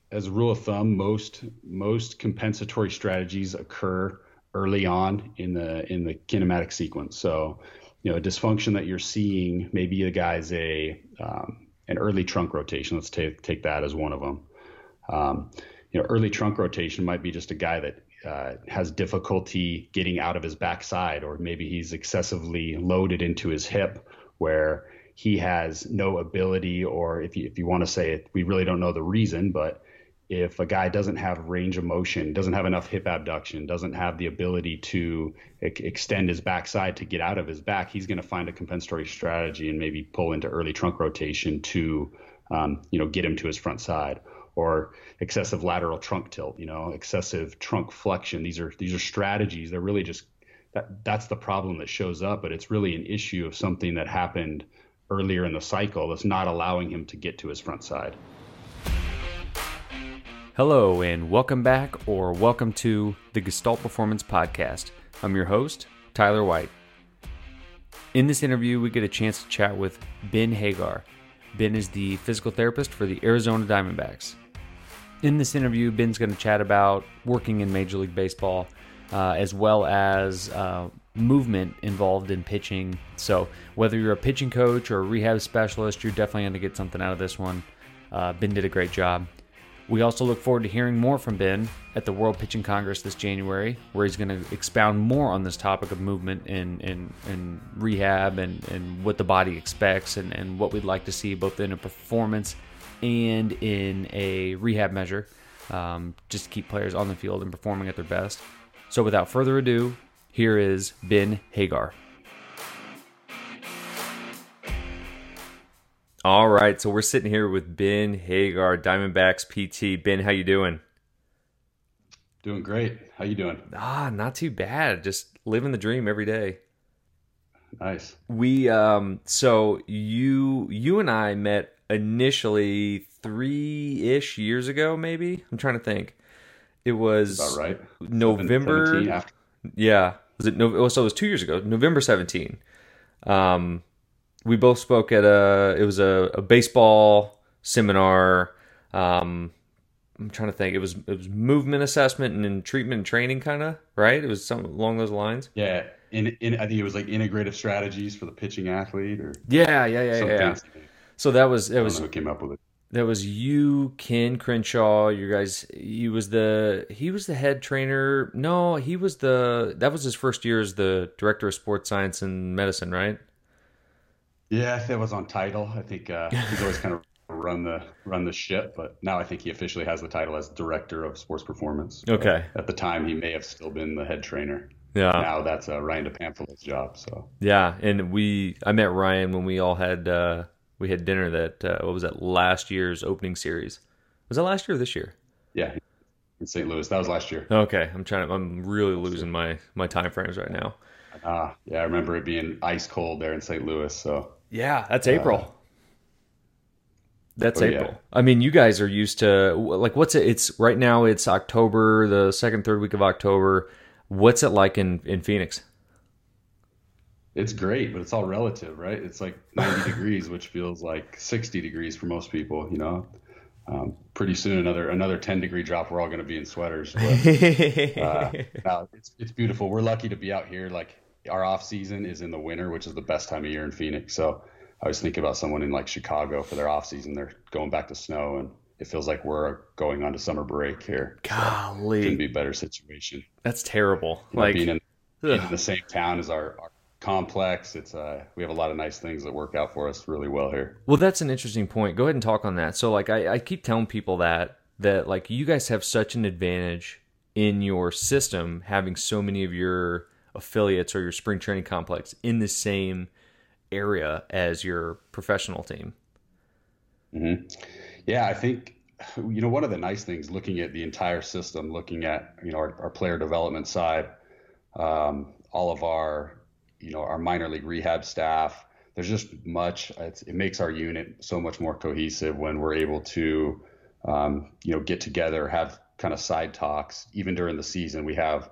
as a rule of thumb, most compensatory strategies occur early on in the kinematic sequence. So, a dysfunction that you're seeing, maybe the guy's an early trunk rotation. Let's take that as one of them. Um, early trunk rotation might be just a guy that has difficulty getting out of his backside, or maybe he's excessively loaded into his hip, where he has no ability, or if you want to say it, we really don't know the reason, but if a guy doesn't have range of motion, doesn't have enough hip abduction, doesn't have the ability to extend his backside to get out of his back, he's going to find a compensatory strategy and maybe pull into early trunk rotation to, get him to his front side, or excessive lateral trunk tilt, excessive trunk flexion. These are strategies. They're really just that's the problem that shows up, but it's really an issue of something that happened earlier in the cycle that's not allowing him to get to his front side. Hello, and welcome back, or welcome to the Gestalt Performance Podcast. I'm your host, Tyler White. In this interview, we get a chance to chat with Ben Hagar. Ben is the physical therapist for the Arizona Diamondbacks. In this interview, Ben's going to chat about working in Major League Baseball, as well as movement involved in pitching. So whether you're a pitching coach or a rehab specialist, you're definitely going to get something out of this one. Ben did a great job. We also look forward to hearing more from Ben at the World Pitching Congress this January, where he's going to expound more on this topic of movement and rehab and what the body expects and what we'd like to see both in a performance and in a rehab measure, just to keep players on the field and performing at their best. So without further ado, here is Ben Hagar. All right, so we're sitting here with Ben Hagar, Diamondbacks PT. Ben, how you doing? Doing great. How you doing? Not too bad. Just living the dream every day. Nice. We so you and I met initially 3-ish years ago, maybe. I'm trying to think. It was about right. November. After. Yeah. Was it so it was 2 years ago, November 17. We both spoke at it was a baseball seminar. I'm trying to think. It was movement assessment and treatment and training, kind of, right? It was something along those lines. Yeah. I think it was like integrative strategies for the pitching athlete, or Yeah. So that was I don't know who came up with it. That was you, Ken Crenshaw. You guys. He was the head trainer. No, that was his first year as the director of sports science and medicine, right? Yeah, that was on title. I think he's always kind of run the ship, but now I think he officially has the title as director of sports performance. Okay. At the time, he may have still been the head trainer. Yeah. Now that's Ryan DePampholo's job. So. Yeah, and I met Ryan when we all had we had dinner that what was that, last year's opening series? Was that last year or this year? Yeah, in St. Louis. That was last year. Okay, I'm really losing my time frames right now. Yeah, I remember it being ice cold there in St. Louis. So. Yeah, that's April. That's April. Yeah. I mean, you guys are used to, like, it's right now it's October, the second, third week of October. What's it like in Phoenix? It's great, but it's all relative, right? It's like 90 degrees, which feels like 60 degrees for most people, Pretty soon, another 10-degree drop, we're all going to be in sweaters. But, no, it's beautiful. We're lucky to be out here. Like, our off season is in the winter, which is the best time of year in Phoenix. So I was thinking about someone in like Chicago for their off season. They're going back to snow, and it feels like we're going on to summer break here. Golly, so couldn't be a better situation. That's terrible. Being in the same town as our complex, it's we have a lot of nice things that work out for us really well here. Well, that's an interesting point. Go ahead and talk on that. So like I keep telling people that like you guys have such an advantage in your system, having so many of your affiliates or your spring training complex in the same area as your professional team. Mm-hmm. Yeah, I think one of the nice things, looking at the entire system, looking at our player development side, all of our our minor league rehab staff, there's just it makes our unit so much more cohesive when we're able to get together, have kind of side talks. Even during the season, we have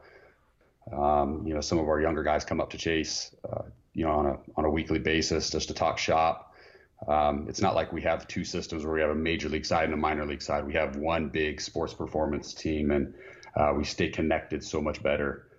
some of our younger guys come up to Chase, on a weekly basis just to talk shop. It's not like we have two systems where we have a major league side and a minor league side. We have one big sports performance team, and we stay connected so much better.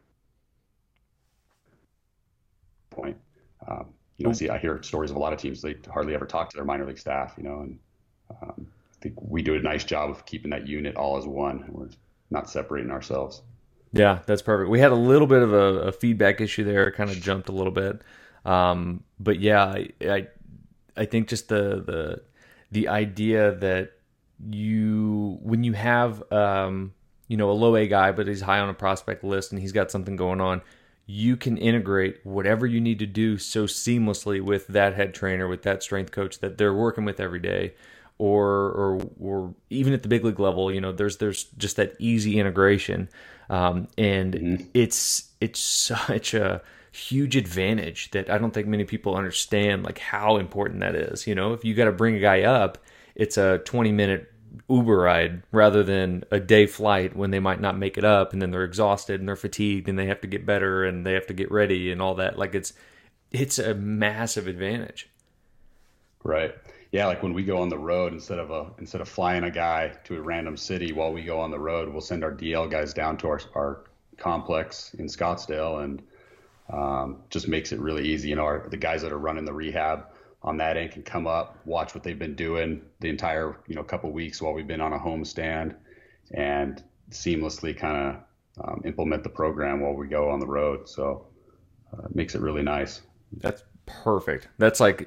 Point. See, I hear stories of a lot of teams, they hardly ever talk to their minor league staff, and I think we do a nice job of keeping that unit all as one. We're not separating ourselves. Yeah, that's perfect. We had a little bit of a feedback issue there. It kind of jumped a little bit. But yeah, I think just the idea that when you have, a low A guy, but he's high on a prospect list and he's got something going on, you can integrate whatever you need to do so seamlessly with that head trainer, with that strength coach that they're working with every day, or even at the big league level. There's just that easy integration, and it's such a huge advantage that I don't think many people understand, like how important that is. If you got to bring a guy up, it's a 20-minute Uber ride rather than a day flight when they might not make it up, and then they're exhausted and they're fatigued and they have to get better and they have to get ready and all that. Like it's a massive advantage. Right. Yeah. Like when we go on the road, instead of flying a guy to a random city while we go on the road, we'll send our DL guys down to our complex in Scottsdale, and just makes it really easy. The guys that are running the rehab on that end can come up, watch what they've been doing the entire, couple weeks while we've been on a home stand, and seamlessly kind of implement the program while we go on the road. So it makes it really nice. That's perfect. That's like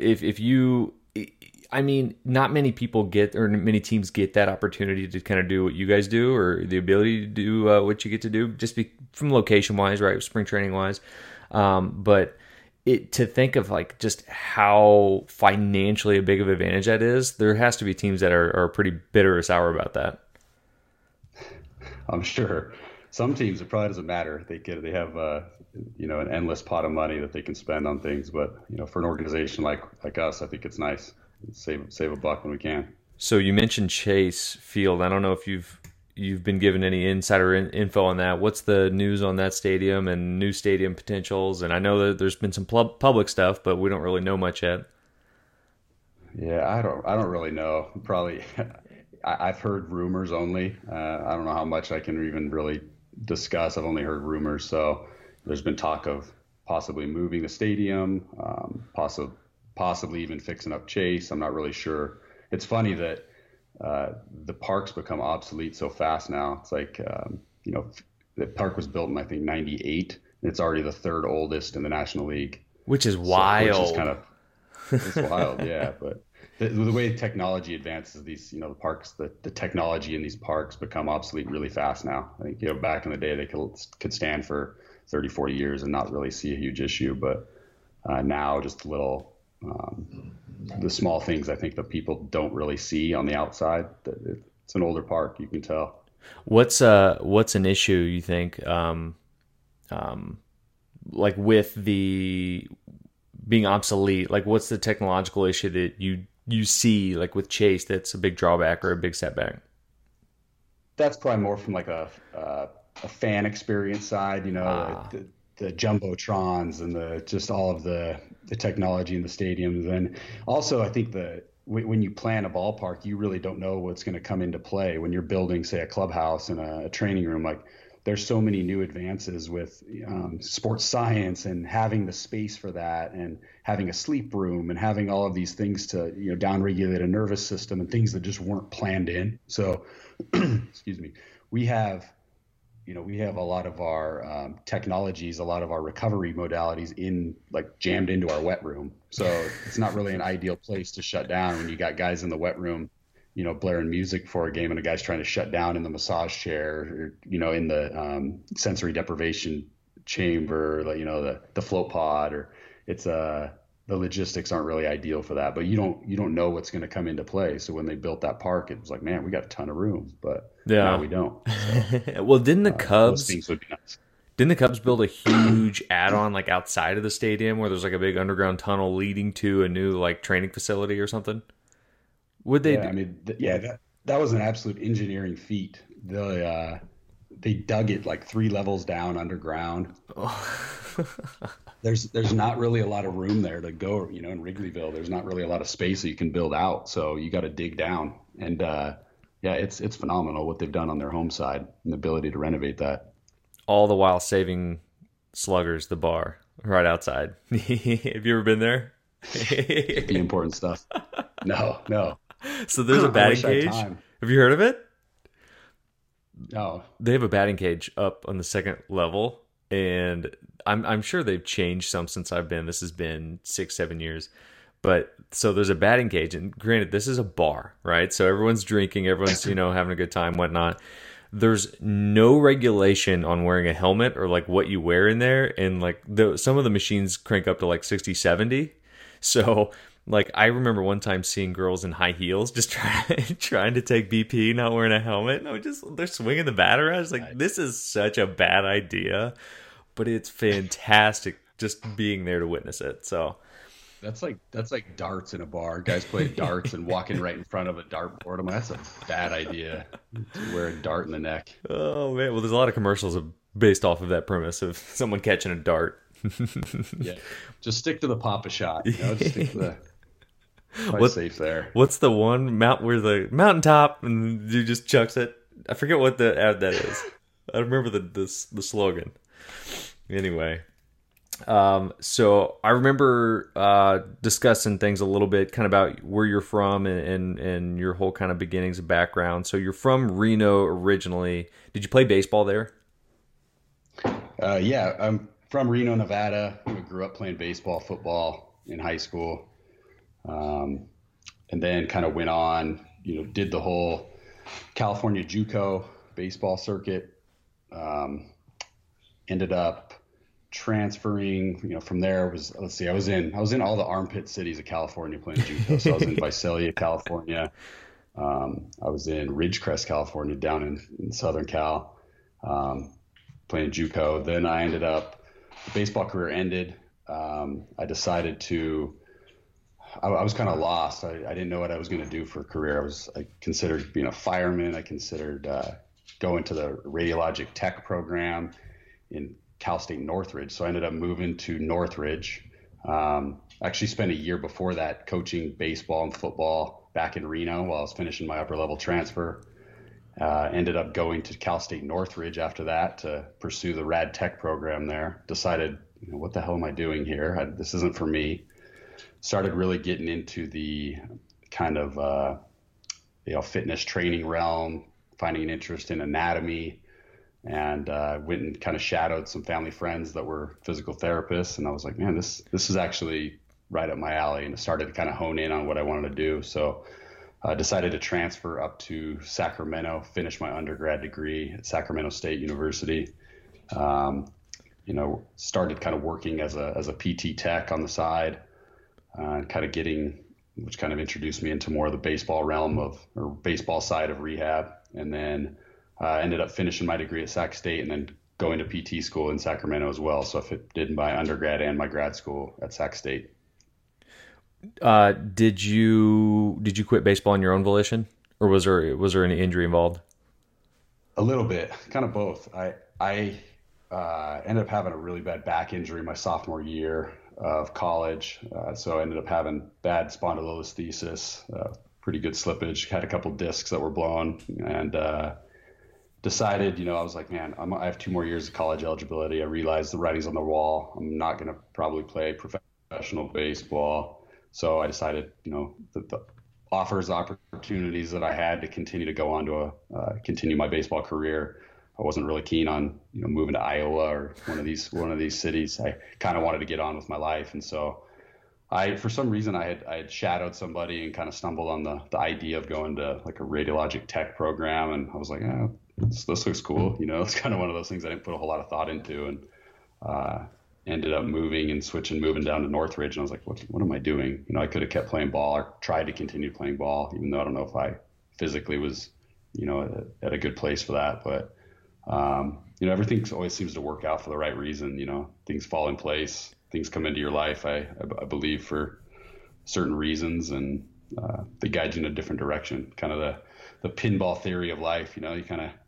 not many people get, or many teams get that opportunity to kind of do what you guys do, or the ability to do what you get to do, just from location wise, right? Spring training wise. But to think of like just how financially a big of an advantage that is, there has to be teams that are pretty bitter or sour about that. I'm sure some teams, it probably doesn't matter. They have an endless pot of money that they can spend on things, but for an organization like us, I think it's nice. Save a buck when we can. So you mentioned Chase Field. I don't know if you've been given any insider info on that. What's the news on that stadium and new stadium potentials? And I know that there's been some public stuff, but we don't really know much yet. Yeah, I don't really know. Probably, I've heard rumors only. I don't know how much I can even really discuss. I've only heard rumors. So there's been talk of possibly moving the stadium, possibly even fixing up Chase. I'm not really sure. It's funny that the park's become obsolete so fast now. It's like, the park was built in, I think, 98. It's already the third oldest in the National League. Which is wild. Which is it's wild, yeah. But the way technology advances, these, the parks, the technology in these parks become obsolete really fast now. I think, back in the day, they could stand for 30, 40 years and not really see a huge issue. But now just the small things, I think, that people don't really see on the outside. It's an older park, you can tell. What's an issue you think, like with the being obsolete? Like, what's the technological issue that you see, like with Chase, that's a big drawback or a big setback? That's probably more from like a fan experience side, the jumbotrons and just all of the technology in the stadiums. And also, I think when you plan a ballpark, you really don't know what's going to come into play when you're building, say, a clubhouse and a training room. Like, there's so many new advances with sports science and having the space for that, and having a sleep room, and having all of these things to downregulate a nervous system, and things that just weren't planned in. So, excuse me, we have a lot of our technologies, a lot of our recovery modalities jammed into our wet room. So it's not really an ideal place to shut down when you got guys in the wet room, blaring music for a game, and a guy's trying to shut down in the massage chair, or, in the sensory deprivation chamber, the float pod, or it's the logistics aren't really ideal for that. But you don't know what's going to come into play. So when they built that park, it was like, man, we got a ton of room, but now we don't. So, well, didn't the Cubs? Those things would be nice. Didn't the Cubs build a huge add-on like outside of the stadium where there's like a big underground tunnel leading to a new like training facility or something? Would they? Yeah, that was an absolute engineering feat. They dug it like 3 levels down underground. there's not really a lot of room there to go, in Wrigleyville. There's not really a lot of space that you can build out. So you got to dig down. And yeah, it's phenomenal what they've done on their home side and the ability to renovate that. All the while saving Sluggers, the bar, right outside. Have you ever been there? The important stuff. No. So there's a batting cage. Have you heard of it? No. They have a batting cage up on the second level, and I'm sure they've changed some since I've been. This has been 6-7 years. But so there's a batting cage, and granted, this is a bar, right? So everyone's drinking, everyone's, having a good time, whatnot. There's no regulation on wearing a helmet or like what you wear in there. And like some of the machines crank up to like 60, 70. So like I remember one time seeing girls in high heels just trying to take BP, not wearing a helmet. No, they're swinging the bat around. It's like, this is such a bad idea, but it's fantastic just being there to witness it. So that's like darts in a bar. Guys play darts and walking right in front of a dartboard. I'm like, that's a bad idea to wear a dart in the neck. Oh man, well, there's a lot of commercials based off of that premise of someone catching a dart. Yeah, just stick to the Papa shot. Just stick to the safe there. What's the one where the mountaintop and you just chucks it? I forget what the ad that is. I remember the slogan. Anyway. So I remember discussing things a little bit kind of about where you're from and your whole kind of beginnings and background. So you're from Reno originally. Did you play baseball there? Yeah, I'm from Reno, Nevada. I grew up playing baseball, football in high school. And then kind of went on, did the whole California JUCO baseball circuit. Ended up transferring, from there I was in all the armpit cities of California playing JUCO. So I was in Visalia, California. I was in Ridgecrest, California, down in Southern Cal, playing JUCO. Then I ended up, the baseball career ended. I decided I was kind of lost. I didn't know what I was going to do for a career. I considered being a fireman. I considered going to the radiologic tech program in Cal State Northridge. So I ended up moving to Northridge. Actually spent a year before that coaching baseball and football back in Reno while I was finishing my upper level transfer. Ended up going to Cal State Northridge after that to pursue the rad tech program there. Decided, what the hell am I doing here? This isn't for me. Started really getting into the kind of, fitness training realm, finding an interest in anatomy. And went and kind of shadowed some family friends that were physical therapists. And I was like, man, this is actually right up my alley. And I started to kind of hone in on what I wanted to do. So I decided to transfer up to Sacramento, finish my undergrad degree at Sacramento State University. Started kind of working as a PT tech on the side, which kind of introduced me into more of the baseball realm or baseball side of rehab. And then ended up finishing my degree at Sac State and then going to PT school in Sacramento as well. So I did my undergrad and my grad school at Sac State. Did you quit baseball on your own volition, or was there any injury involved? A little bit, kind of both. I ended up having a really bad back injury my sophomore year of college. So I ended up having bad spondylolisthesis, pretty good slippage, had a couple discs that were blown, and decided, I was like, man, I have 2 more years of college eligibility. I realized the writing's on the wall. I'm not going to probably play professional baseball. So I decided, the opportunities that I had to continue to go on to continue my baseball career. I wasn't really keen on, moving to Iowa or one of these cities. I kind of wanted to get on with my life. And so for some reason I had shadowed somebody and kind of stumbled on the idea of going to like a radiologic tech program. And I was like, this looks cool. It's kind of one of those things I didn't put a whole lot of thought into, and ended up moving down to Northridge. And I was like, what am I doing? I could have kept playing ball or tried to continue playing ball, even though I don't know if I physically was, at a good place for that. But, everything always seems to work out for the right reason. Things fall in place, things come into your life, I believe, for certain reasons, and they guide you in a different direction. Kind of the pinball theory of life. You kind of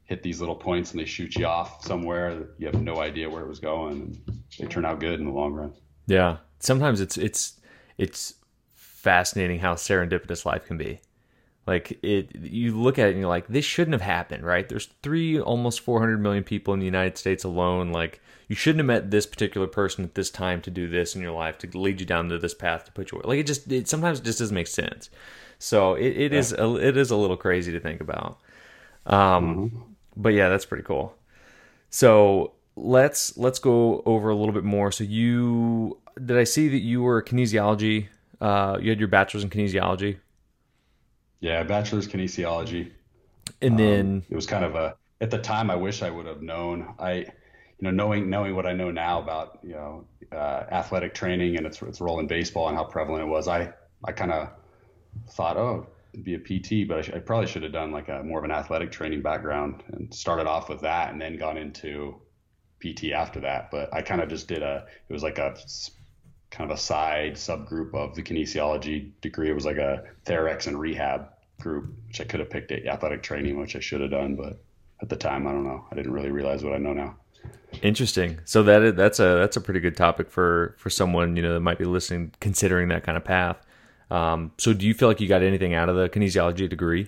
hit these little points and they shoot you off somewhere that you have no idea where it was going, and they turn out good in the long run. Yeah. Sometimes it's fascinating how serendipitous life can be. Like you look at it and you're like, this shouldn't have happened, right? There's almost 400 million people in the United States alone. Like, you shouldn't have met this particular person at this time to do this in your life, to lead you down to this path, to put you like, sometimes it just doesn't make sense. So it is a little crazy to think about. But yeah, that's pretty cool. So let's go over a little bit more. So did I see that you were kinesiology? You had your bachelor's in kinesiology. Yeah, bachelor's kinesiology. And then it was kind of at the time, I wish I would have known. Knowing what I know now about, athletic training and its role in baseball and how prevalent it was, I kind of thought, oh, it'd be a PT, but I probably should have done like more of an athletic training background and started off with that and then gone into PT after that. But I kind of just it was like a kind of a side subgroup of the kinesiology degree. It was like a Therex and rehab group, which I could have picked athletic training, which I should have done. But at the time, I don't know. I didn't really realize what I know now. Interesting. So that's a pretty good topic for someone, that might be listening, considering that kind of path. So do you feel like you got anything out of the kinesiology degree?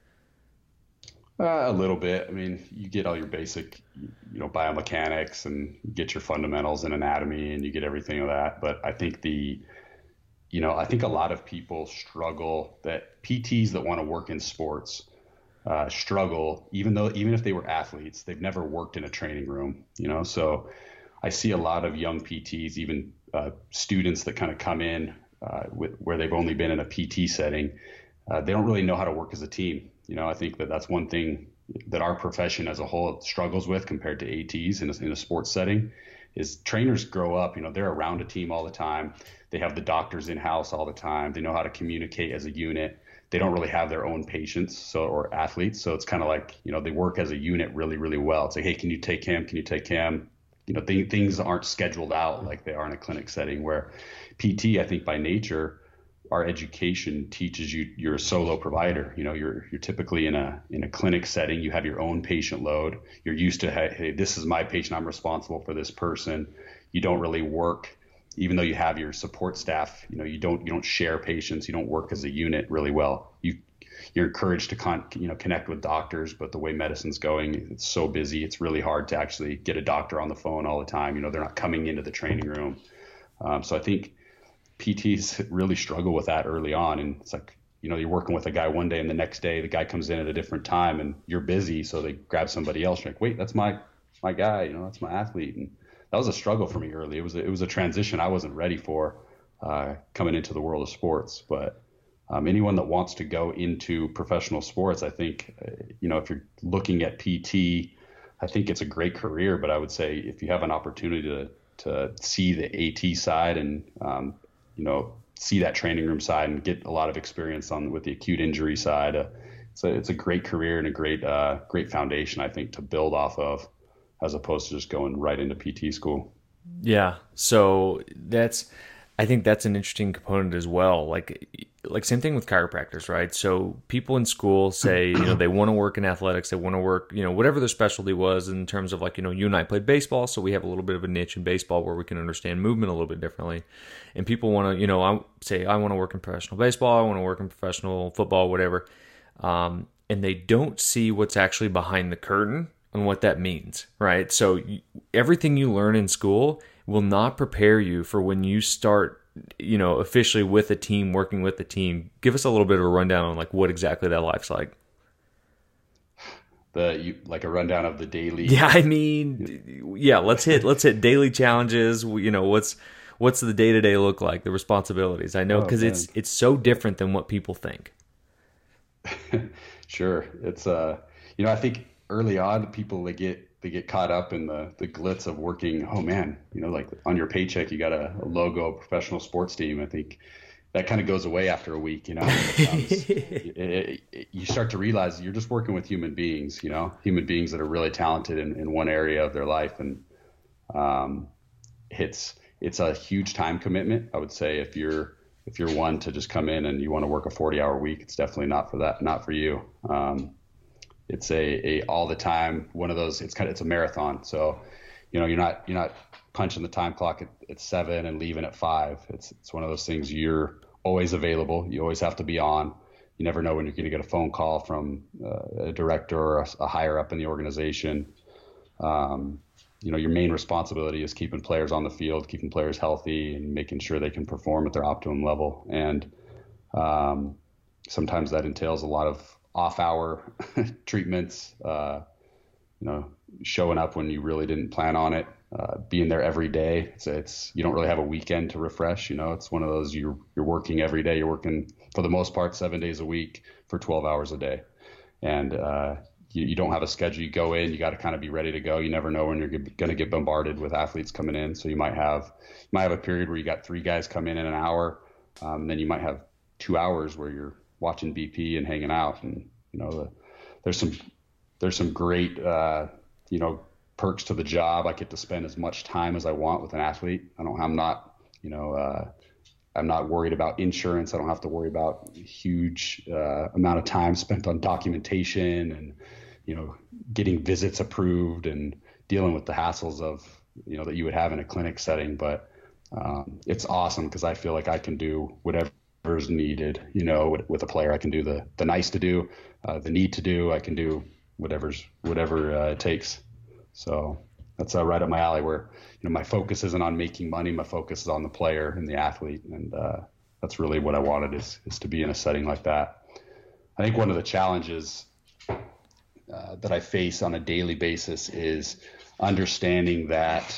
A little bit. I mean, you get all your basic, biomechanics, and you get your fundamentals in anatomy, and you get everything of that. But I think I think a lot of people struggle, that PTs that want to work in sports struggle, even if they were athletes, they've never worked in a training room, So I see a lot of young PTs, even students that kind of come in where they've only been in a PT setting. They don't really know how to work as a team. I think that's one thing that our profession as a whole struggles with compared to ATs in a sports setting, is trainers grow up, they're around a team all the time. They have the doctors in-house all the time. They know how to communicate as a unit. They don't really have their own patients or athletes. So it's kind of like, they work as a unit really, really well. It's like, hey, can you take him? Can you take him? Things aren't scheduled out like they are in a clinic setting, where PT, I think by nature, our education teaches you're a solo provider. You're typically in a clinic setting. You have your own patient load. You're used to, hey, this is my patient. I'm responsible for this person. You don't really work, even though you have your support staff. You don't share patients. You don't work as a unit really well. You're encouraged to connect with doctors, but the way medicine's going, it's so busy. It's really hard to actually get a doctor on the phone all the time. They're not coming into the training room. So I think PTs really struggle with that early on. And it's like, you're working with a guy one day and the next day the guy comes in at a different time and you're busy. So they grab somebody else. You're like, wait, that's my guy, that's my athlete. And that was a struggle for me early. It was a transition I wasn't ready for coming into the world of sports. But anyone that wants to go into professional sports, I think, if you're looking at PT, I think it's a great career. But I would say if you have an opportunity to see the AT side and, see that training room side and get a lot of experience with the acute injury side, it's a great career and a great foundation, I think, to build off of, as opposed to just going right into PT school. Yeah. So I think that's an interesting component as well. Like same thing with chiropractors, right? So people in school say, they want to work in athletics. They want to work, whatever their specialty was, in terms of like, you and I played baseball. So we have a little bit of a niche in baseball where we can understand movement a little bit differently. And people want to, I say, I want to work in professional baseball. I want to work in professional football, whatever. And they don't see what's actually behind the curtain and what that means, right? So everything you learn in school will not prepare you for when you start, officially with a team, working with the team. Give us a little bit of a rundown on like what exactly that life's like. Like a rundown of the daily. Yeah, I mean, yeah. Let's hit daily challenges. What's the day to day look like? The responsibilities. I know, because it's so different than what people think. Sure, it's I think early on people they get caught up in the glitz of working. Oh man, like on your paycheck you got a logo, a professional sports team. I think that kind of goes away after a week. You start to realize you're just working with human beings. Human beings that are really talented in one area of their life, and it's a huge time commitment. I would say if you're one to just come in and you want to work a 40-hour week, it's definitely not for you. it's a all the time one of those. It's a marathon. So, you're not punching the time clock at 7 and leaving at 5. It's one of those things. You're always available. You always have to be on. You never know when you're going to get a phone call from a director or a higher up in the organization. Your main responsibility is keeping players on the field, keeping players healthy, and making sure they can perform at their optimum level. And sometimes that entails a lot of off-hour treatments, showing up when you really didn't plan on it, being there every day. It's you don't really have a weekend to refresh. It's one of those you're working every day. You're working for the most part 7 days a week for 12 hours a day, and you don't have a schedule. You go in, you got to kind of be ready to go. You never know when you're going to get bombarded with athletes coming in. So you might have a period where you got 3 guys come in an hour, and then you might have 2 hours where you're watching BP and hanging out. And there's some great perks to the job. I get to spend as much time as I want with an athlete. I'm not worried about insurance. I don't have to worry about a huge amount of time spent on documentation and getting visits approved and dealing with the hassles of that you would have in a clinic setting. But it's awesome because I feel like I can do whatever's needed. With a player, I can do the nice to do, the need to do. I can do whatever it takes. So that's right up my alley, where my focus isn't on making money. My focus is on the player and the athlete, and that's really what I wanted is to be in a setting like that. I think one of the challenges that I face on a daily basis is understanding that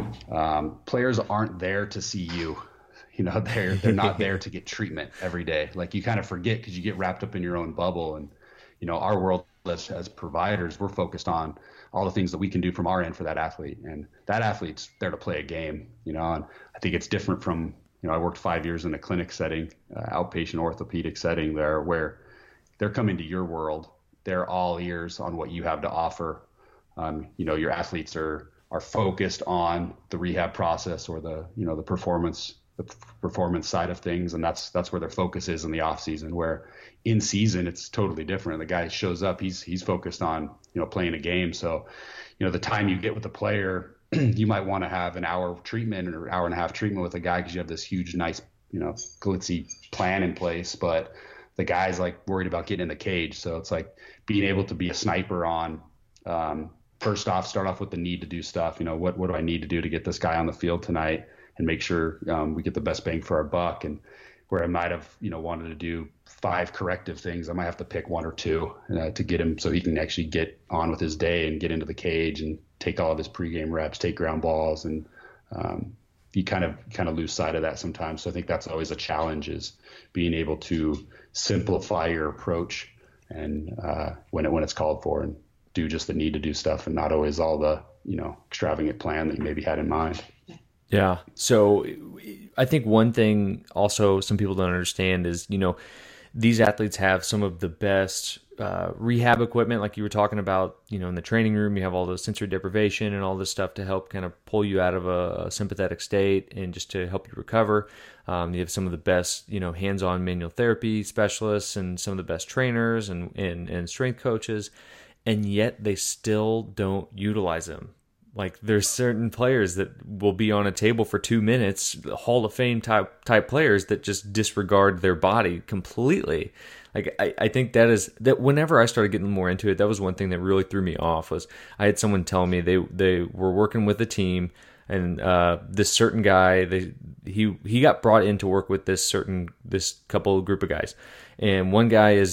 players aren't there to see you. They're not there to get treatment every day. Like, you kind of forget because you get wrapped up in your own bubble. And our world as providers, we're focused on all the things that we can do from our end for that athlete, and that athlete's there to play a game. And I think it's different from I worked 5 years in a clinic setting, outpatient orthopedic setting there, where they're coming to your world. They're all ears on what you have to offer. Your athletes are focused on the rehab process or the performance side of things, and that's where their focus is in the off season. Where in season it's totally different. The guy shows up, he's focused on playing a game. So the time you get with the player, you might want to have an hour of treatment or hour and a half treatment with a guy because you have this huge, nice, glitzy plan in place, but the guy's like worried about getting in the cage. So it's like being able to be a sniper on, first off, start off with the need to do stuff. What do I need to do to get this guy on the field tonight and make sure we get the best bang for our buck? And where I might have, wanted to do 5 corrective things, I might have to pick 1 or 2 to get him so he can actually get on with his day and get into the cage and take all of his pregame reps, take ground balls. And you kind of lose sight of that sometimes. So I think that's always a challenge, is being able to simplify your approach and when it's called for, and do just the need to do stuff and not always all the extravagant plan that you maybe had in mind. Yeah. So I think one thing also some people don't understand is, these athletes have some of the best rehab equipment, like you were talking about, in the training room. You have all the sensory deprivation and all this stuff to help kind of pull you out of a sympathetic state and just to help you recover. You have some of the best, hands-on manual therapy specialists and some of the best trainers and strength coaches, and yet they still don't utilize them. Like, there's certain players that will be on a table for 2 minutes, Hall of Fame type players that just disregard their body completely. Like, I think that whenever I started getting more into it, that was one thing that really threw me off. Was I had someone tell me they were working with a team, and this certain guy, he got brought in to work with this couple group of guys, and one guy is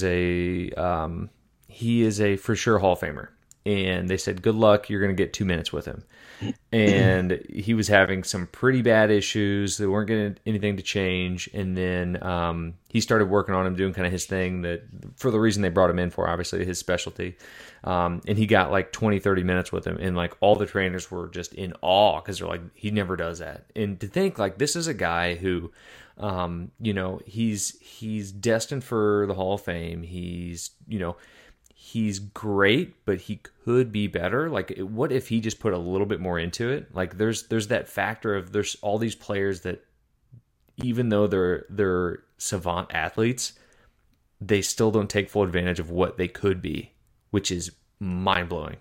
he is a for sure Hall of Famer. And they said, good luck, you're going to get 2 minutes with him. And he was having some pretty bad issues. They weren't getting anything to change. And then he started working on him, doing kind of his thing, that for the reason they brought him in for, obviously, his specialty. And he got like 20, 30 minutes with him. And like all the trainers were just in awe because they're like, he never does that. And to think like this is a guy who, he's destined for the Hall of Fame. He's great, but he could be better. Like, what if he just put a little bit more into it? Like, there's that factor of there's all these players that, even though they're savant athletes, they still don't take full advantage of what they could be which is mind blowing.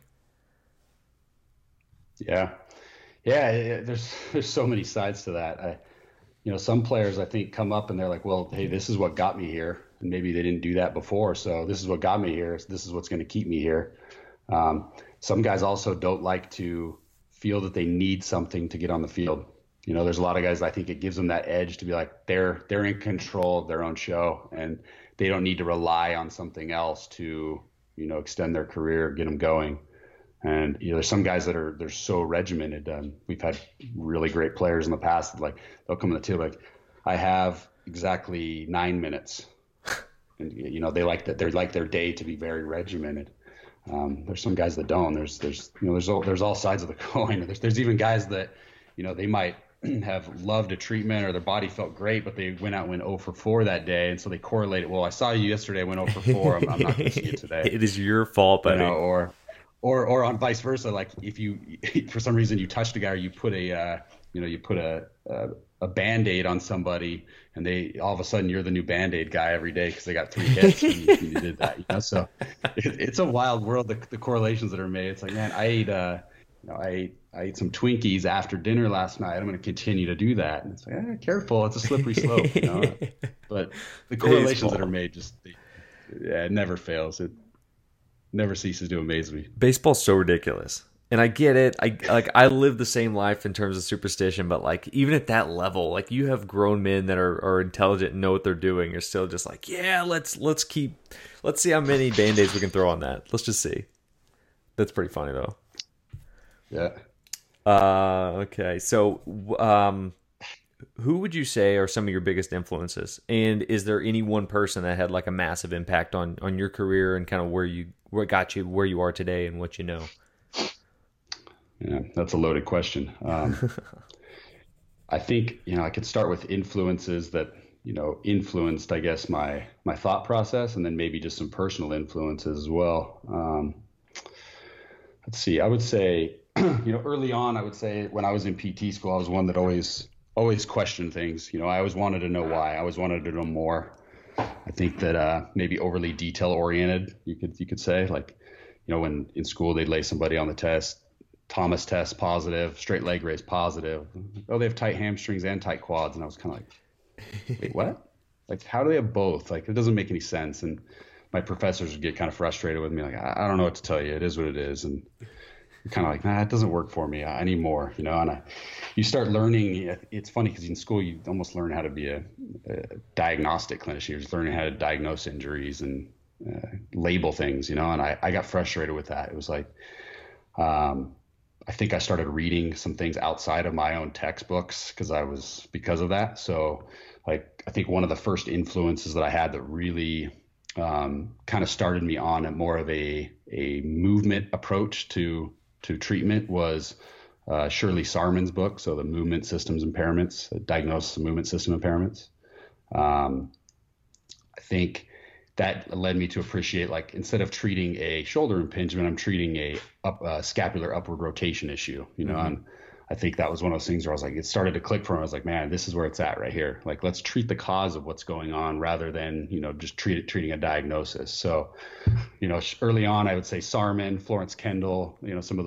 Yeah. Yeah. There's so many sides to that. Some players I think come up and they're like, well, hey, this is what got me here. And maybe they didn't do that before. So this is what got me here. This is what's going to keep me here. Some guys also don't like to feel that they need something to get on the field. There's a lot of guys, I think it gives them that edge to be like, they're in control of their own show and they don't need to rely on something else to, extend their career, get them going. And there's some guys that they're so regimented. We've had really great players in the past. Like they'll come on the table like, I have exactly 9 minutes, and they like that. They're like their day to be very regimented. There's some guys that don't. There's all sides of the coin. There's even guys that they might have loved a treatment or their body felt great, but they went out and went 0 for 4 that day, and so they correlate it. Well, I saw you yesterday, went 0 for 4. I'm not going to see you today. It is your fault, buddy. Or on vice versa, like if you for some reason you touched a guy or you put a Band-Aid on somebody and they all of a sudden you're the new Band-Aid guy every day because they got 3 hits and you did that. So it's a wild world, the correlations that are made. It's like, man, I ate some Twinkies after dinner last night. I'm going to continue to do that. And it's like, careful, it's a slippery slope. But the correlations that are made it never fails. It never ceases to amaze me. Baseball's so ridiculous. And I get it. I live the same life in terms of superstition, but like even at that level, like you have grown men that are intelligent and know what they're doing. You're still just like, yeah, let's see how many Band-Aids we can throw on that. Let's just see. That's pretty funny though. Yeah. Okay. So, who would you say are some of your biggest influences? And is there any one person that had like a massive impact on your career and kind of what got you where you are today and what you know? Yeah, that's a loaded question. I think, I could start with influences that, influenced, I guess, my thought process, and then maybe just some personal influences as well. Let's see, I would say, early on, I would say when I was in PT school, I was one that always questioned things. I always wanted to know why. I always wanted to know more. I think that maybe overly detail oriented, you could say, like, when in school they'd lay somebody on the test, Thomas test positive, straight leg raise positive. Oh, they have tight hamstrings and tight quads. And I was kind of like, wait, what? Like, how do they have both? Like, it doesn't make any sense. And my professors would get kind of frustrated with me. Like, I don't know what to tell you. It is what it is. And you're kind of like, nah, it doesn't work for me. I need more, and you start learning. It's funny because in school, you almost learn how to be a diagnostic clinician. You're just learning how to diagnose injuries and label things, and I got frustrated with that. It was like, I think I started reading some things outside of my own textbooks because of that. So like, I think one of the first influences that I had that really kind of started me on more of a movement approach to treatment was Shirley Sarman's book. So the Movement Systems Impairments, Diagnosis of Movement System Impairments. I think that led me to appreciate, like, instead of treating a shoulder impingement, I'm treating a scapular upward rotation issue, and I think that was one of those things where I was like, it started to click for me. I was like, man, this is where it's at right here. Like, let's treat the cause of what's going on rather than, just treating a diagnosis. So, early on, I would say Sarman, Florence Kendall, some of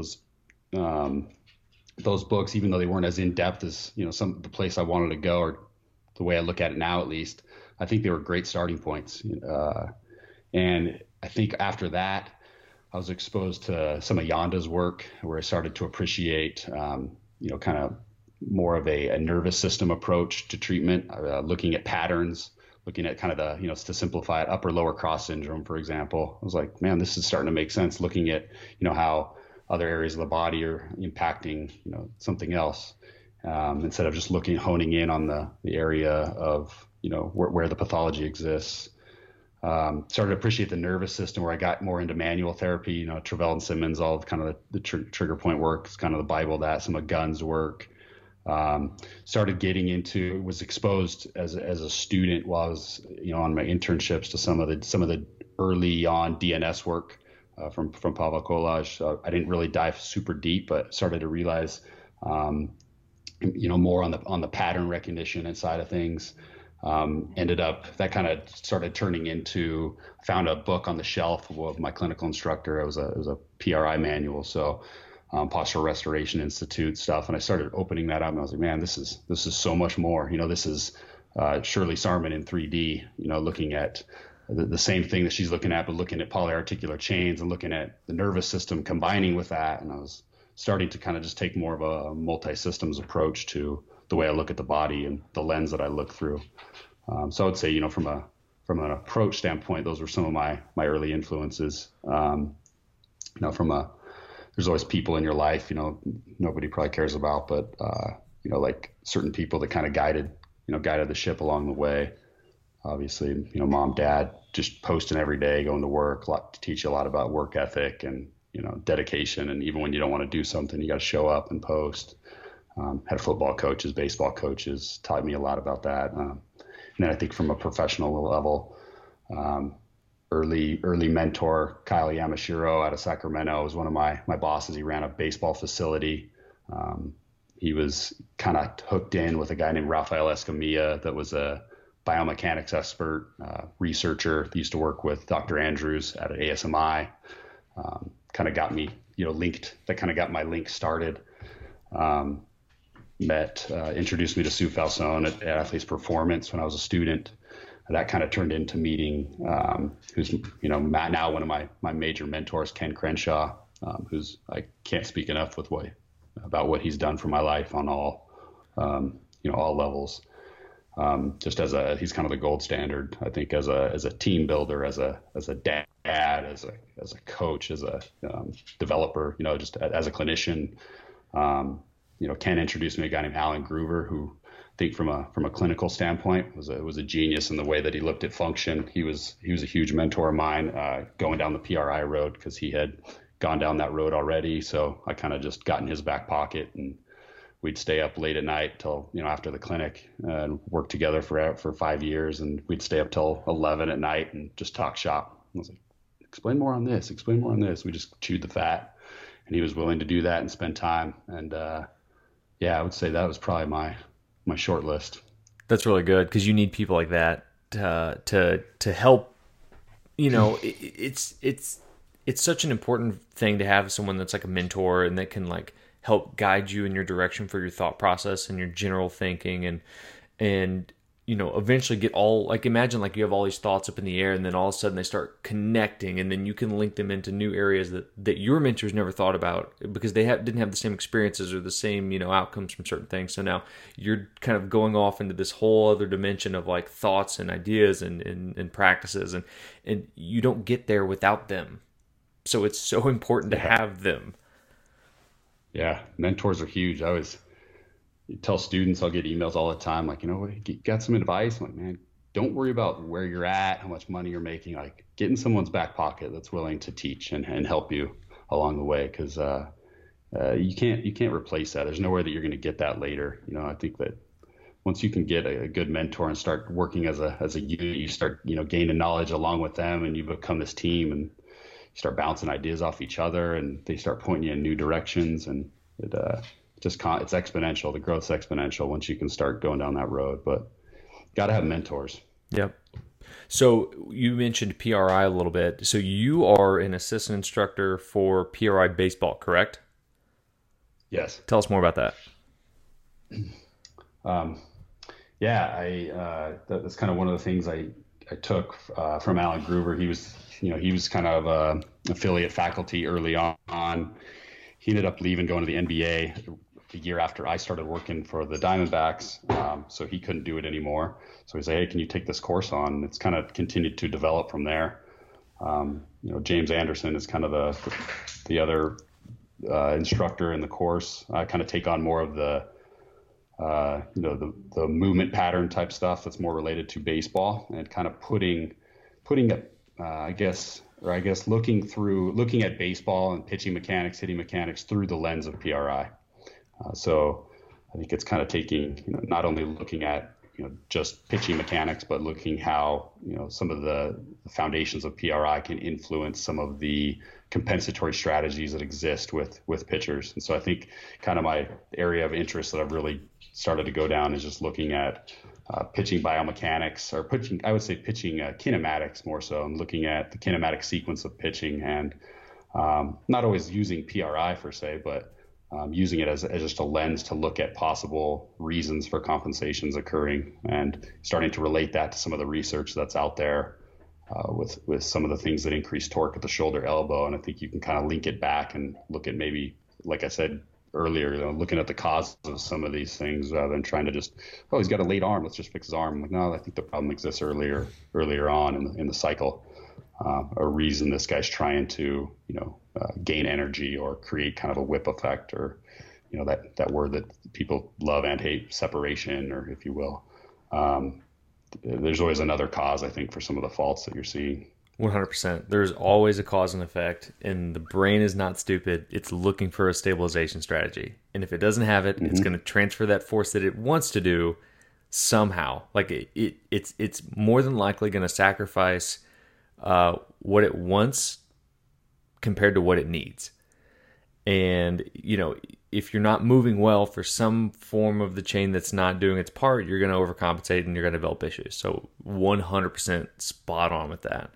those books, even though they weren't as in depth as, the place I wanted to go, or the way I look at it now, at least, I think they were great starting points. And I think after that, I was exposed to some of Yanda's work, where I started to appreciate, kind of more of a nervous system approach to treatment, looking at patterns, looking at kind of the, to simplify it, upper lower cross syndrome, for example. I was like, man, this is starting to make sense, looking at, how other areas of the body are impacting, something else, instead of just honing in on the area of, where the pathology exists. Started to appreciate the nervous system, where I got more into manual therapy, Travell and Simmons, all of kind of the trigger point work is kind of the Bible, that some of Gunn's work. Started getting into, was exposed as a student while I was, on my internships to some of the early on DNS work, from Pavel Kolaj. I didn't really dive super deep, but started to realize, more on the pattern recognition and side of things. Ended up, that kind of started turning into, found a book on the shelf of my clinical instructor. It was a PRI manual. So Postural Restoration Institute stuff. And I started opening that up and I was like, man, this is so much more. This is Shirley Sarman in 3D, looking at the same thing that she's looking at, but looking at polyarticular chains and looking at the nervous system combining with that. And I was starting to kind of just take more of a multi-systems approach to the way I look at the body and the lens that I look through. So I would say, from an approach standpoint, those were some of my early influences. There's always people in your life, nobody probably cares about, but, like certain people that kind of guided the ship along the way. Obviously, mom, dad, just posting every day, going to work, to teach you a lot about work ethic and, dedication. And even when you don't want to do something, you got to show up and post. Had football coaches, baseball coaches, taught me a lot about that. And then I think from a professional level, early mentor, Kyle Yamashiro out of Sacramento was one of my bosses. He ran a baseball facility. He was kind of hooked in with a guy named Rafael Escamilla that was a biomechanics expert, researcher. He used to work with Dr. Andrews at ASMI. Kind of got me, linked. That kind of got my link started. Introduced me to Sue Falsone at Athletes Performance when I was a student. That kind of turned into meeting who's, now one of my major mentors, Ken Crenshaw, who's, I can't speak enough about what he's done for my life on all levels. He's kind of the gold standard, I think, as a team builder, as a dad, as a coach, as a developer, just as a clinician. Ken introduced me to a guy named Alan Groover, who I think from a clinical standpoint was a genius in the way that he looked at function. He was a huge mentor of mine, going down the PRI road, because he had gone down that road already. So I kind of just got in his back pocket, and we'd stay up late at night till, after the clinic, and work together for 5 years. And we'd stay up till 11 at night and just talk shop. I was like, explain more on this. We just chewed the fat, and he was willing to do that and spend time. And, I would say that was probably my short list. That's really good, because you need people like that to help. It's such an important thing to have someone that's like a mentor and that can like help guide you in your direction for your thought process and your general thinking, and eventually get all, like, imagine like you have all these thoughts up in the air, and then all of a sudden they start connecting, and then you can link them into new areas that your mentors never thought about, because they didn't have the same experiences or the same outcomes from certain things. So now you're kind of going off into this whole other dimension of like thoughts and ideas and practices, and you don't get there without them. So it's so important to have them. Yeah, mentors are huge. I always tell students, I'll get emails all the time, like, got some advice? I'm like, man, don't worry about where you're at, how much money you're making. Like, get in someone's back pocket that's willing to teach and help you along the way, because you can't replace that. There's nowhere that you're going to get that later. I think that once you can get a good mentor and start working as a unit, you start gaining knowledge along with them, and you become this team, and you start bouncing ideas off each other, and they start pointing you in new directions, and it's exponential. The growth's exponential once you can start going down that road, but got to have mentors. Yep. So you mentioned PRI a little bit. So you are an assistant instructor for PRI baseball, correct? Yes. Tell us more about that. That's kind of one of the things I took from Alan Groover. He was kind of affiliate faculty early on. He ended up leaving, going to the NBA the year after I started working for the Diamondbacks. So he couldn't do it anymore. So he said, hey, can you take this course on? And it's kind of continued to develop from there. James Anderson is kind of the other instructor in the course. I kind of take on more of the movement pattern type stuff that's more related to baseball, and kind of putting it, looking at baseball and pitching mechanics, hitting mechanics through the lens of PRI. So I think it's kind of taking, not only looking at, just pitching mechanics, but looking how, some of the foundations of PRI can influence some of the compensatory strategies that exist with pitchers. And so I think kind of my area of interest that I've really started to go down is just looking at pitching biomechanics, or pitching, I would say pitching kinematics more so, and looking at the kinematic sequence of pitching, and not always using PRI per se, but using it as just a lens to look at possible reasons for compensations occurring, and starting to relate that to some of the research that's out there with some of the things that increase torque at the shoulder elbow. And I think you can kind of link it back and look at, maybe, like I said earlier, looking at the causes of some of these things rather than trying to just, oh, he's got a late arm, let's just fix his arm. I'm like, no, I think the problem exists earlier on in the cycle. A reason this guy's trying to, gain energy or create kind of a whip effect, or, that word that people love and hate, separation, or if you will. There's always another cause, I think, for some of the faults that you're seeing. 100%. There's always a cause and effect, and the brain is not stupid. It's looking for a stabilization strategy. And if it doesn't have it, it's going to transfer that force that it wants to do somehow. Like it's more than likely going to sacrifice what it wants compared to what it needs. And, if you're not moving well for some form of the chain that's not doing its part, you're going to overcompensate and you're going to develop issues. So 100% spot on with that.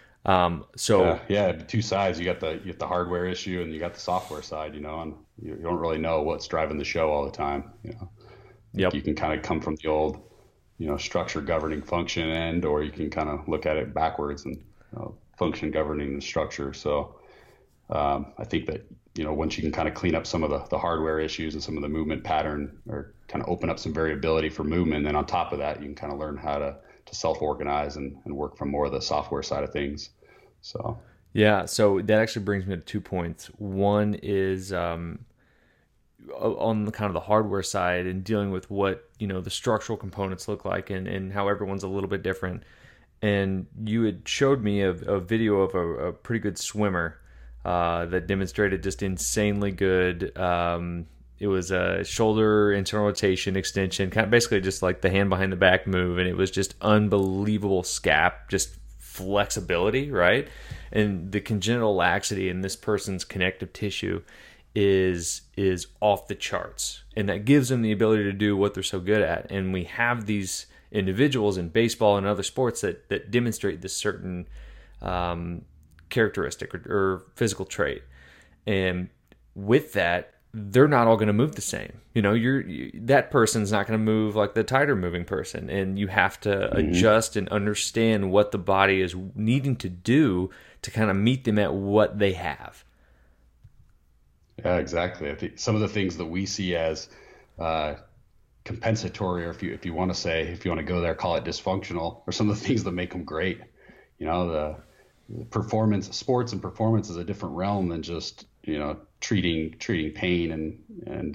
Two sides. You got the hardware issue and you got the software side, and you don't really know what's driving the show all the time. Yep. You can kind of come from the old, structure governing function end, or you can kind of look at it backwards and function governing the structure. So I think that, once you can kind of clean up some of the hardware issues and some of the movement pattern, or kind of open up some variability for movement, then on top of that, you can kind of learn how to self-organize and work from more of the software side of things. So so that actually brings me to 2 points. One is on the kind of the hardware side and dealing with what the structural components look like, and how everyone's a little bit different. And you had showed me a video of a pretty good swimmer that demonstrated just insanely good. It was a shoulder internal rotation extension, kind of basically just like the hand behind the back move, and it was just unbelievable scap, just flexibility, right? And the congenital laxity in this person's connective tissue is off the charts, and that gives them the ability to do what they're so good at. And we have these individuals in baseball and other sports that demonstrate this certain characteristic or physical trait, and with that, they're not all going to move the same. That person's not going to move like the tighter moving person, and you have to adjust and understand what the body is needing to do to kind of meet them at what they have. Yeah, exactly. I think some of the things that we see as compensatory, or if you want to go there, call it dysfunctional, or some of the things that make them great. The performance, sports and performance is a different realm than just treating pain, and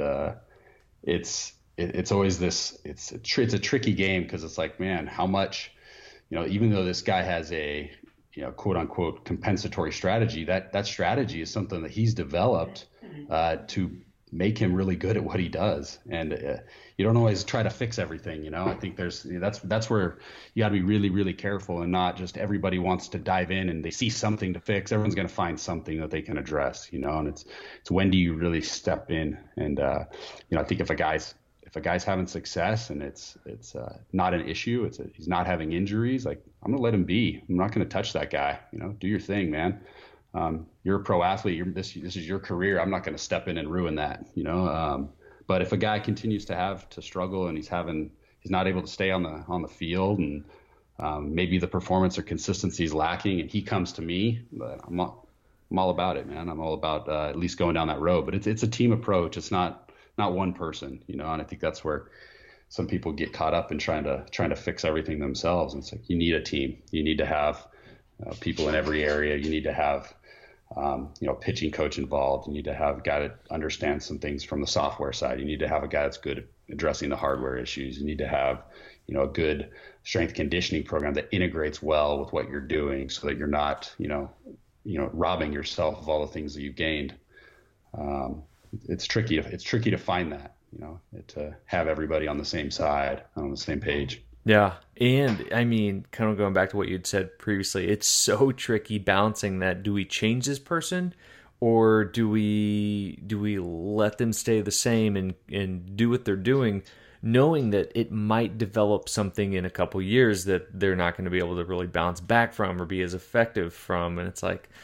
it's always this, it's a tricky game, because it's like, man, how much, even though this guy has a quote unquote compensatory strategy, that strategy is something that he's developed to make him really good at what he does. And you don't always try to fix everything. I think that's where you got to be really, really careful, and not just everybody wants to dive in and they see something to fix. Everyone's going to find something that they can address, and it's when do you really step in? And I think if a guy's having success and it's not an issue, he's not having injuries, like, I'm going to let him be. I'm not going to touch that guy. Do your thing, man. You're a pro athlete. This is your career. I'm not going to step in and ruin that, But if a guy continues to struggle and he's not able to stay on the field, and maybe the performance or consistency is lacking, and he comes to me, but I'm all about it, man. I'm all about at least going down that road. But it's a team approach. It's not one person, And I think that's where some people get caught up in trying to fix everything themselves. And it's like, you need a team. You need to have people in every area. You need to have pitching coach involved. You need to have a guy that understands some things from the software side. You need to have a guy that's good at addressing the hardware issues. You need to have, a good strength conditioning program that integrates well with what you're doing, so that you're not, robbing yourself of all the things that you've gained. It's tricky to find that, to have everybody on the same side, on the same page. Yeah. And I mean, kind of going back to what you'd said previously, it's so tricky balancing that. Do we change this person, or do we let them stay the same and do what they're doing, knowing that it might develop something in a couple years that they're not going to be able to really bounce back from or be as effective from. And it's like,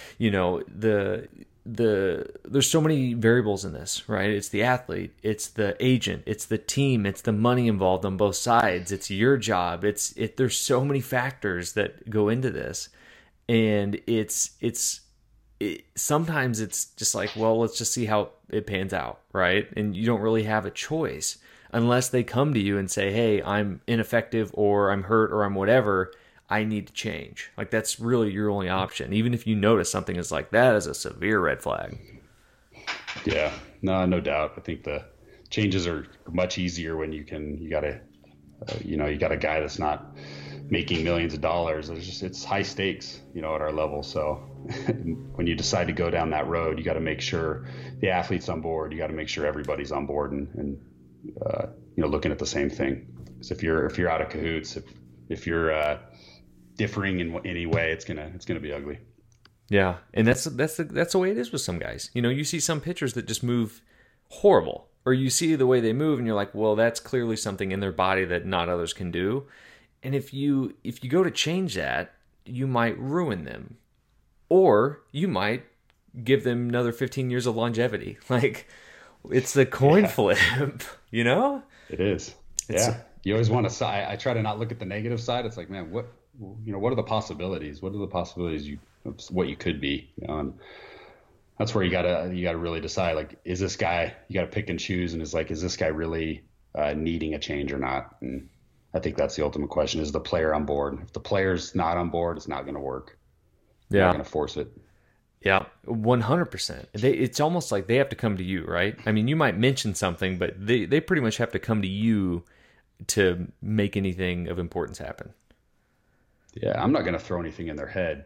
there's so many variables in this, right? It's the athlete, it's the agent, it's the team, it's the money involved on both sides, it's your job, there's so many factors that go into this, and sometimes it's just like, well, let's just see how it pans out, right? And you don't really have a choice unless they come to you and say, hey, I'm ineffective, or I'm hurt, or I'm whatever, I need to change. Like, that's really your only option. Even if you notice something is like, that is a severe red flag. Yeah, no doubt. I think the changes are much easier when you got a guy that's not making millions of dollars. It's high stakes, at our level. So when you decide to go down that road, you got to make sure the athlete's on board. You got to make sure everybody's on board and looking at the same thing. Because if you're out of cahoots, if you're differing in any way, it's gonna be ugly. Yeah, and that's the way it is with some guys. You see some pitchers that just move horrible, or you see the way they move, and you're like, well, that's clearly something in their body that not others can do. And if you go to change that, you might ruin them, or you might give them another 15 years of longevity. Like, it's the coin flip, It is. You always want to. I try to not look at the negative side. It's like, man, what are the possibilities? What are the possibilities what you could be? And that's where you gotta really decide. Like, is this guy? You gotta pick and choose. And is this guy really needing a change or not? And I think that's the ultimate question: is the player on board? If the player's not on board, it's not going to work. You're not going to force it. Yeah, 100%. It's almost like they have to come to you, right? I mean, you might mention something, but they pretty much have to come to you to make anything of importance happen. Yeah, I'm not going to throw anything in their head.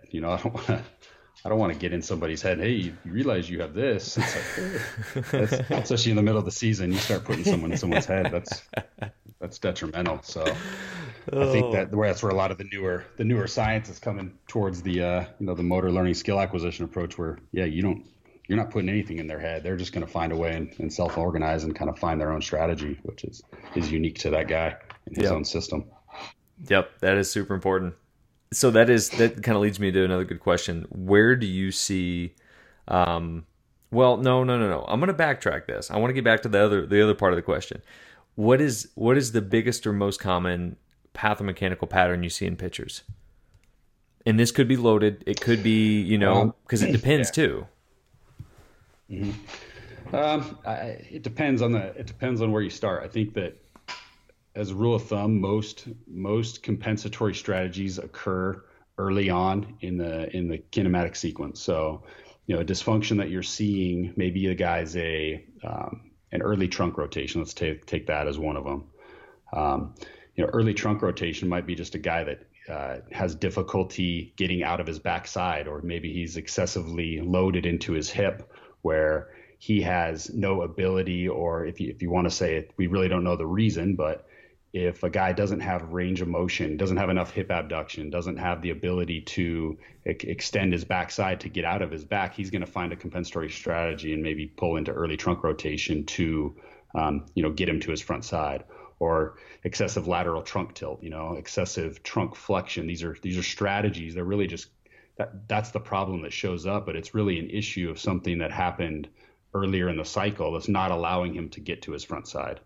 I don't want to get in somebody's head. Hey, you realize you have this. It's like, especially in the middle of the season, you start putting someone in someone's head. That's detrimental. So I think that's where a lot of the newer science is coming towards the the motor learning skill acquisition approach, where you're not putting anything in their head. They're just going to find a way and self-organize and kind of find their own strategy, which is unique to that guy and his own system. Yep, that is super important. So that kind of leads me to another good question. Where do you see? No. I'm going to backtrack this. I want to get back to the other part of the question. What is the biggest or most common pathomechanical pattern you see in pitchers? And this could be loaded. It could be, because it depends too. Mm-hmm. It depends on where you start. I think that, as a rule of thumb, most compensatory strategies occur early on in the kinematic sequence. So, a dysfunction that you're seeing, maybe the guy's an early trunk rotation. Let's take that as one of them. Early trunk rotation might be just a guy that has difficulty getting out of his backside, or maybe he's excessively loaded into his hip, where he has no ability, or if you want to say it, we really don't know the reason, but if a guy doesn't have range of motion, doesn't have enough hip abduction, doesn't have the ability to extend his backside to get out of his back, he's going to find a compensatory strategy and maybe pull into early trunk rotation to, get him to his front side, or excessive lateral trunk tilt, excessive trunk flexion. These are strategies. They're really just that's the problem that shows up, but it's really an issue of something that happened earlier in the cycle that's not allowing him to get to his front side.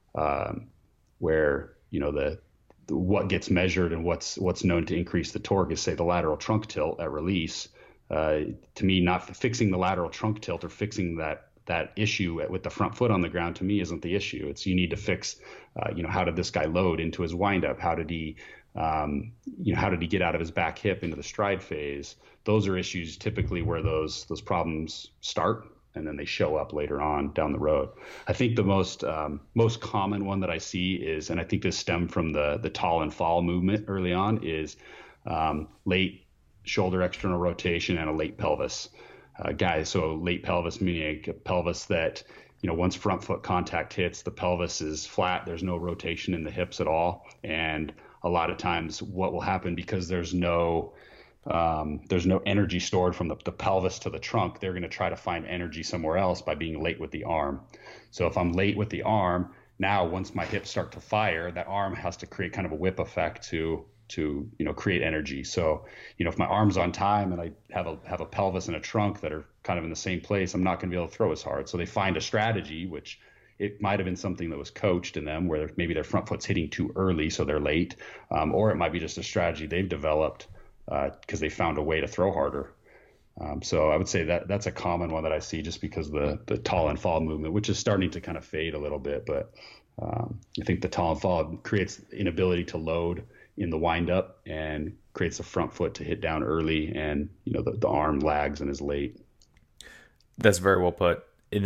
Where what gets measured and what's known to increase the torque is, say, the lateral trunk tilt at release. To me, not fixing the lateral trunk tilt or fixing that issue with the front foot on the ground, to me, isn't the issue. It's you need to fix, how did this guy load into his windup? How did he get out of his back hip into the stride phase? Those are issues typically where those problems start, and then they show up later on down the road. I think the most common one that I see is, and I think this stemmed from the tall and fall movement early on, is late shoulder external rotation and a late pelvis. Guys, so late pelvis meaning a pelvis that, once front foot contact hits, the pelvis is flat. There's no rotation in the hips at all. And a lot of times what will happen, because there's no energy stored from the pelvis to the trunk, they're going to try to find energy somewhere else by being late with the arm. So if I'm late with the arm now once my hips start to fire, that arm has to create kind of a whip effect to create energy. So if my arm's on time and I have a pelvis and a trunk that are kind of in the same place, I'm not going to be able to throw as hard. So they find a strategy, which it might have been something that was coached in them, where maybe their front foot's hitting too early, so they're late, or it might be just a strategy they've developed because they found a way to throw harder. So I would say that's a common one that I see, just because the tall and fall movement, which is starting to kind of fade a little bit. But I think the tall and fall creates inability to load in the windup and creates the front foot to hit down early, and the arm lags and is late. That's very well put. And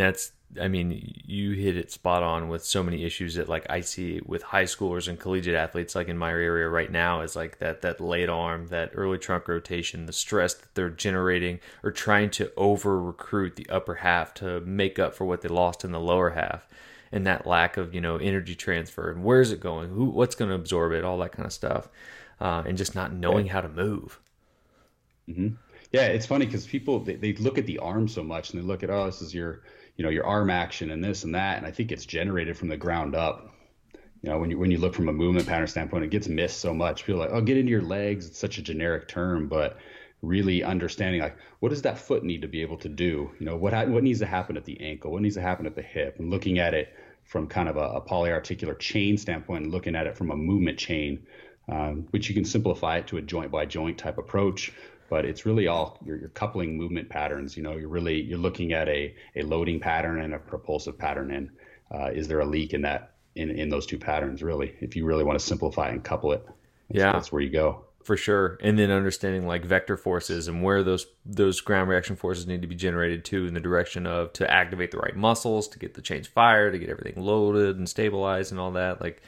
you hit it spot on with so many issues that like I see with high schoolers and collegiate athletes, like in my area right now, is like that late arm, that early trunk rotation, the stress that they're generating or trying to over recruit the upper half to make up for what they lost in the lower half. And that lack of, energy transfer, and where's it going? What's going to absorb it? All that kind of stuff. And just not knowing how to move. Mm-hmm. Yeah. It's funny because people, they look at the arm so much, and they look at, oh, this is your arm action and this and that. And I think it's generated from the ground up. When you look from a movement pattern standpoint, it gets missed so much. People are like, oh, get into your legs. It's such a generic term, but really understanding, like, what does that foot need to be able to do? What needs to happen at the ankle? What needs to happen at the hip? And looking at it from kind of a polyarticular chain standpoint, and looking at it from a movement chain, which you can simplify it to a joint by joint type approach. But it's really all you're coupling movement patterns. You're looking at a loading pattern and a propulsive pattern, and is there a leak in that in those two patterns? Really, if you really want to simplify and couple it, that's where you go. For sure. And then understanding like vector forces and where those ground reaction forces need to be generated to, in the direction of to activate the right muscles, to get the change fire, to get everything loaded and stabilized and all that. Like,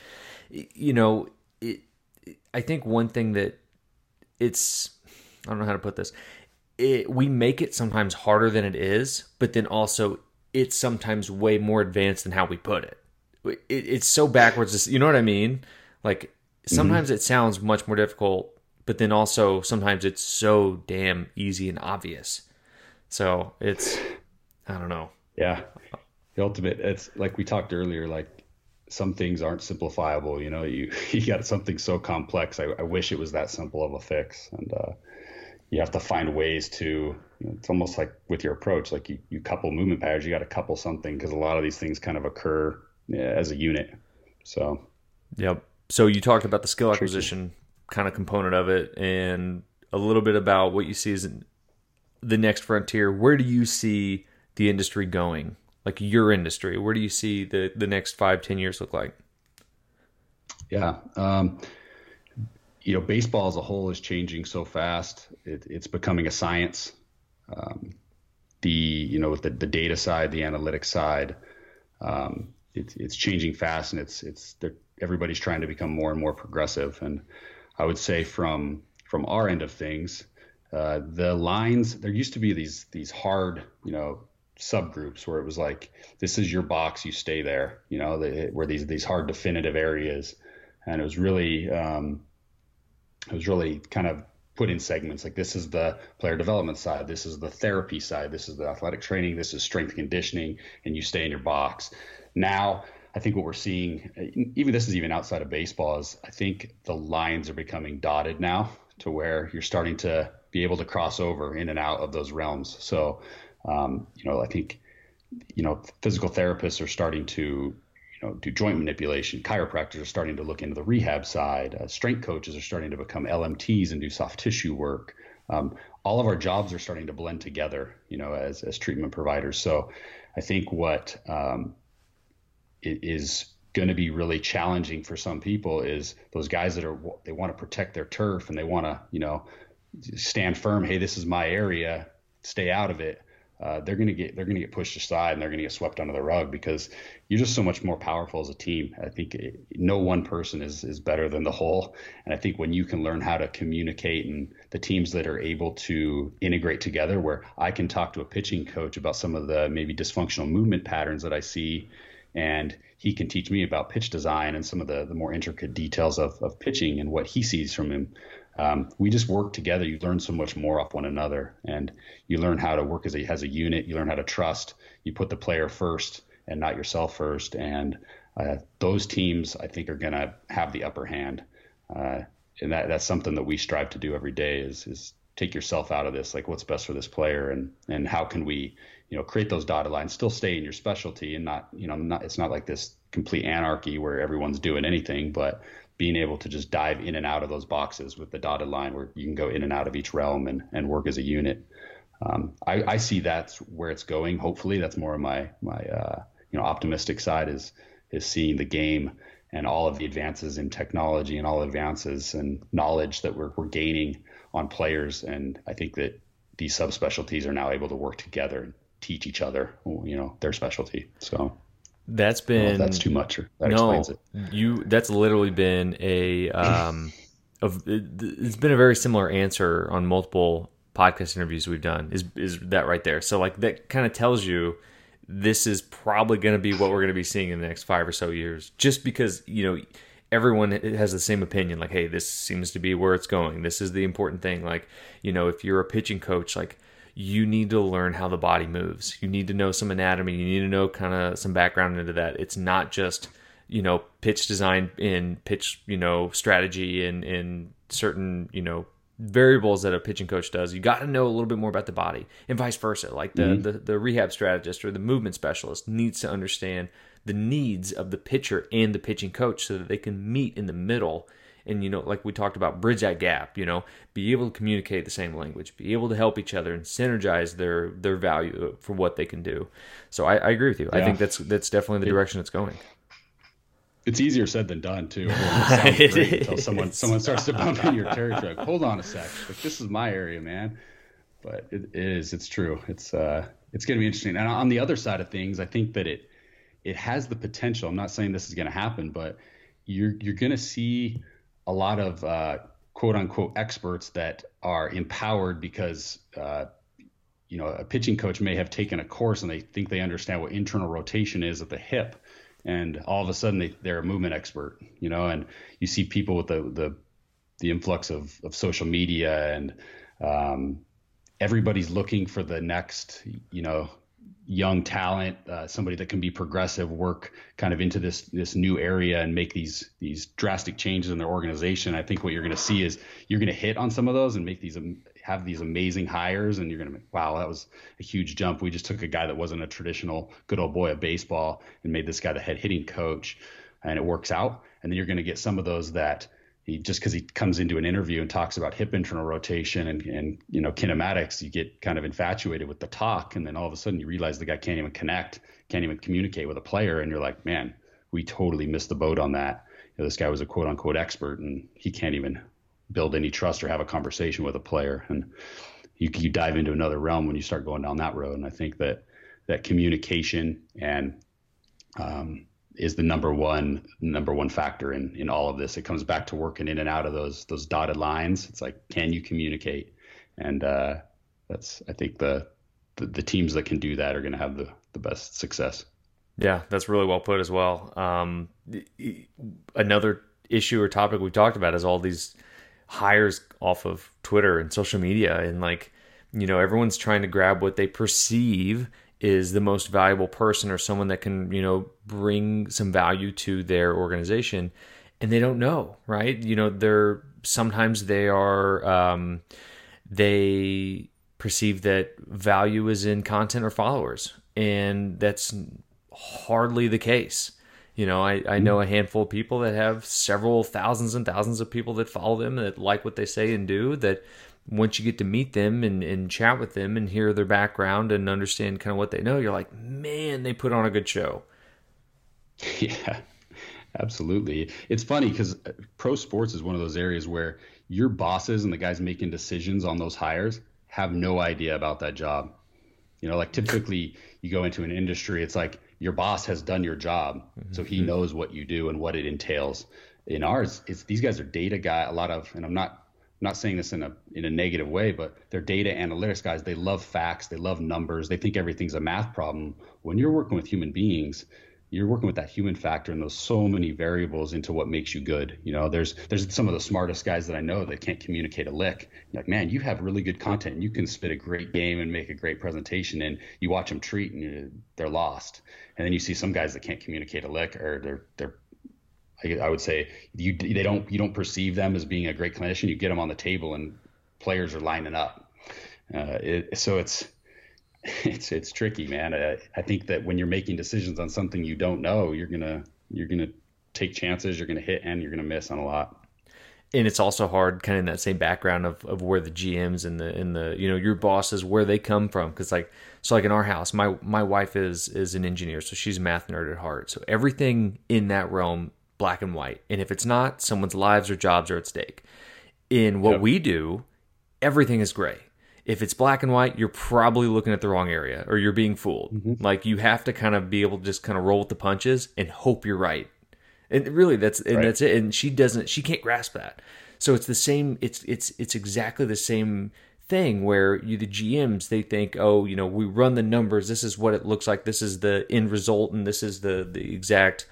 I think one thing that I don't know how to put this. We make it sometimes harder than it is, but then also it's sometimes way more advanced than how we put it. It's so backwards. You know what I mean? Like sometimes it sounds much more difficult, but then also sometimes it's so damn easy and obvious. So I don't know. Yeah. The ultimate, it's like we talked earlier, like some things aren't simplifiable. You got something so complex. I wish it was that simple of a fix. And you have to find ways to, it's almost like with your approach, like you couple movement patterns, you got to couple something, because a lot of these things kind of occur as a unit. So, yep. So you talked about the skill acquisition kind of component of it, and a little bit about what you see as the next frontier. Where do you see the industry going? Like your industry, where do you see the next 5-10 years look like? Yeah. Baseball as a whole is changing so fast. It's becoming a science. With the data side, the analytics side, it's changing fast, and everybody's trying to become more and more progressive. And I would say from our end of things, the lines, there used to be these hard, subgroups where it was like, this is your box, you stay there, where these hard definitive areas. And it was really kind of put in segments, like this is the player development side, this is the therapy side, this is the athletic training, this is strength conditioning, and you stay in your box. Now, I think what we're seeing, this is even outside of baseball, is I think the lines are becoming dotted now, to where you're starting to be able to cross over in and out of those realms. So, I think, physical therapists are starting to, do joint manipulation. Chiropractors are starting to look into the rehab side. Strength coaches are starting to become LMTs and do soft tissue work. All of our jobs are starting to blend together, as treatment providers. So I think what it is going to be really challenging for some people is those guys that they want to protect their turf, and they want to, stand firm. Hey, this is my area. Stay out of it. They're going to get pushed aside, and they're going to get swept under the rug, because you're just so much more powerful as a team. I think no one person is better than the whole. And I think when you can learn how to communicate, and the teams that are able to integrate together, where I can talk to a pitching coach about some of the maybe dysfunctional movement patterns that I see, and he can teach me about pitch design and some of the more intricate details of pitching and what he sees from him. We just work together. You learn so much more off one another, and you learn how to work as a unit. You learn how to trust. You put the player first and not yourself first. And those teams I think are going to have the upper hand. And that's something that we strive to do every day is take yourself out of this, like what's best for this player, and how can we, create those dotted lines, still stay in your specialty and not, it's not like this complete anarchy where everyone's doing anything, but being able to just dive in and out of those boxes with the dotted line where you can go in and out of each realm and work as a unit. I see that's where it's going. Hopefully that's more of my optimistic side is seeing the game and all of the advances in technology and all the advances and knowledge that we're gaining on players. And I think that these subspecialties are now able to work together and teach each other, their specialty. So that's been, that's too much, or that explains it. That's literally been it's been a very similar answer on multiple podcast interviews we've done is that right there. So like that kind of tells you this is probably going to be what we're going to be seeing in the next 5 or so years, just because, everyone has the same opinion. Like, hey, this seems to be where it's going. This is the important thing. Like, if you're a pitching coach, like you need to learn how the body moves. You need to know some anatomy. You need to know kind of some background into that. It's not just, pitch design and pitch, strategy and certain, variables that a pitching coach does. You got to know a little bit more about the body, and vice versa. Like the rehab strategist or the movement specialist needs to understand the needs of the pitcher and the pitching coach so that they can meet in the middle. And, like we talked about, bridge that gap, be able to communicate the same language, be able to help each other and synergize their value for what they can do. So I agree with you. Yeah. I think that's definitely the direction it's going. It's easier said than done too. It sounds great until someone starts to bump in your territory. Like, hold on a sec. Like, this is my area, man. But it's true. It's going to be interesting. And on the other side of things, I think that it has the potential. I'm not saying this is going to happen, but you're going to see a lot of quote unquote experts that are empowered because a pitching coach may have taken a course and they think they understand what internal rotation is at the hip. And all of a sudden they're a movement expert, and you see people with the influx of social media and everybody's looking for the next, young talent, somebody that can be progressive, work kind of into this new area and make these drastic changes in their organization. I think what you're going to see is you're going to hit on some of those and have these amazing hires, and you're going to wow, that was a huge jump. We just took a guy that wasn't a traditional good old boy of baseball and made this guy the head hitting coach, and it works out. And then you're going to get some of those that just because he comes into an interview and talks about hip internal rotation and kinematics, you get kind of infatuated with the talk, and then all of a sudden you realize the guy can't even connect, can't even communicate with a player, and you're like, man, we totally missed the boat on that. This guy was a quote unquote expert, and he can't even build any trust or have a conversation with a player. And you dive into another realm when you start going down that road. And I think that communication and is the number one factor in all of this. It comes back to working in and out of those dotted lines. It's like, can you communicate? And that's, I think the teams that can do that are going to have the best success. Yeah, that's really well put as well. Another issue or topic we talked about is all these hires off of Twitter and social media, and everyone's trying to grab what they perceive is the most valuable person or someone that can, bring some value to their organization, and they don't know, right? Sometimes they are, they perceive that value is in content or followers, and that's hardly the case. I know a handful of people that have several thousands and thousands of people that follow them, that like what they say and do, that once you get to meet them and chat with them and hear their background and understand kind of what they know, you're like, man, they put on a good show. Yeah, absolutely. It's funny because pro sports is one of those areas where your bosses and the guys making decisions on those hires have no idea about that job. Like typically you go into an industry, it's like your boss has done your job, so he knows what you do and what it entails. In ours, it's these guys are data guy. A lot of, and I'm not saying this in a negative way, but they're data analytics guys. They love facts. They love numbers. They think everything's a math problem. When you're working with human beings, you're working with that human factor, and there's so many variables into what makes you good. There's some of the smartest guys that I know that can't communicate a lick. You're like, man, you have really good content, and you can spit a great game and make a great presentation, and you watch them treat, and they're lost. And then you see some guys that can't communicate a lick, or they're I would say you don't perceive them as being a great clinician. You get them on the table, and players are lining up. So it's tricky, man. I think that when you're making decisions on something you don't know, you're gonna take chances, you're gonna hit, and you're gonna miss on a lot. And it's also hard, kind of in that same background of where the GMs and the your bosses, where they come from. Because like in our house, my wife is an engineer, so she's a math nerd at heart. So everything in that realm, black and white. And if it's not, someone's lives or jobs are at stake. In what we do, everything is gray. If it's black and white, you're probably looking at the wrong area, or you're being fooled. Mm-hmm. Like, you have to kind of be able to just kind of roll with the punches and hope you're right. And really, that's it. And she can't grasp that. So it's the same. It's exactly the same thing where the GMs, they think, we run the numbers. This is what it looks like. This is the end result, and this is the exact,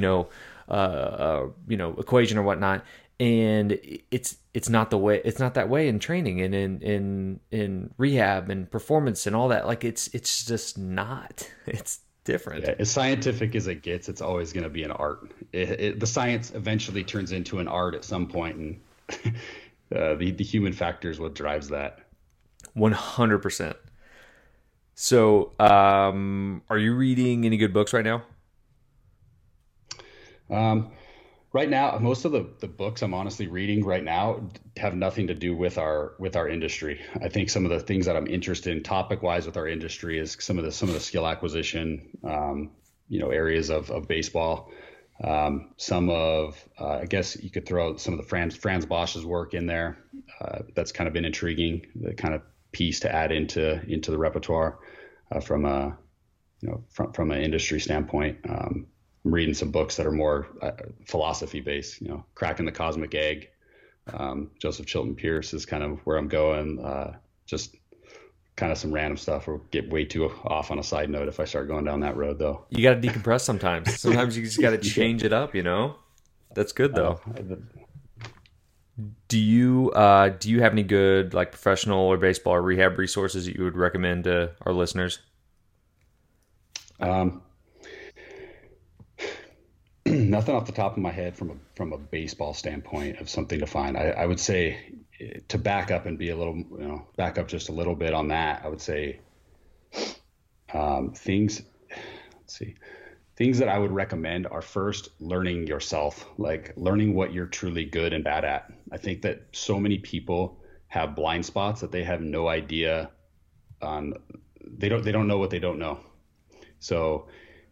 equation or whatnot. And it's not the way. It's not that way in training and in rehab and performance and all that. Like, it's just not. It's different. Yeah, as scientific as it gets, it's always going to be an art. The science eventually turns into an art at some point, and the human factor is what drives that. 100%. So, are you reading any good books right now? Right now, most of the books I'm honestly reading right now have nothing to do with our industry. I think some of the things that I'm interested in topic wise with our industry is some of the skill acquisition, areas of baseball. I guess you could throw some of the Franz Bosch's work in there. That's kind of been intriguing, the kind of piece to add into the repertoire from an industry standpoint. I'm reading some books that are more philosophy based, Cracking the Cosmic Egg. Joseph Chilton Pierce is kind of where I'm going. Just kind of some random stuff. We'll get way too off on a side note if I start going down that road, though. You got to decompress sometimes. Sometimes you just got to change it up, That's good, though. Do you have any good, like, professional or baseball or rehab resources that you would recommend to our listeners? Nothing off the top of my head from a baseball standpoint of something to find. I would say, to back up and be back up just a little bit on that, I would say things that I would recommend are first learning yourself, like learning what you're truly good and bad at. I think that so many people have blind spots that they have no idea on. They don't know what they don't know. So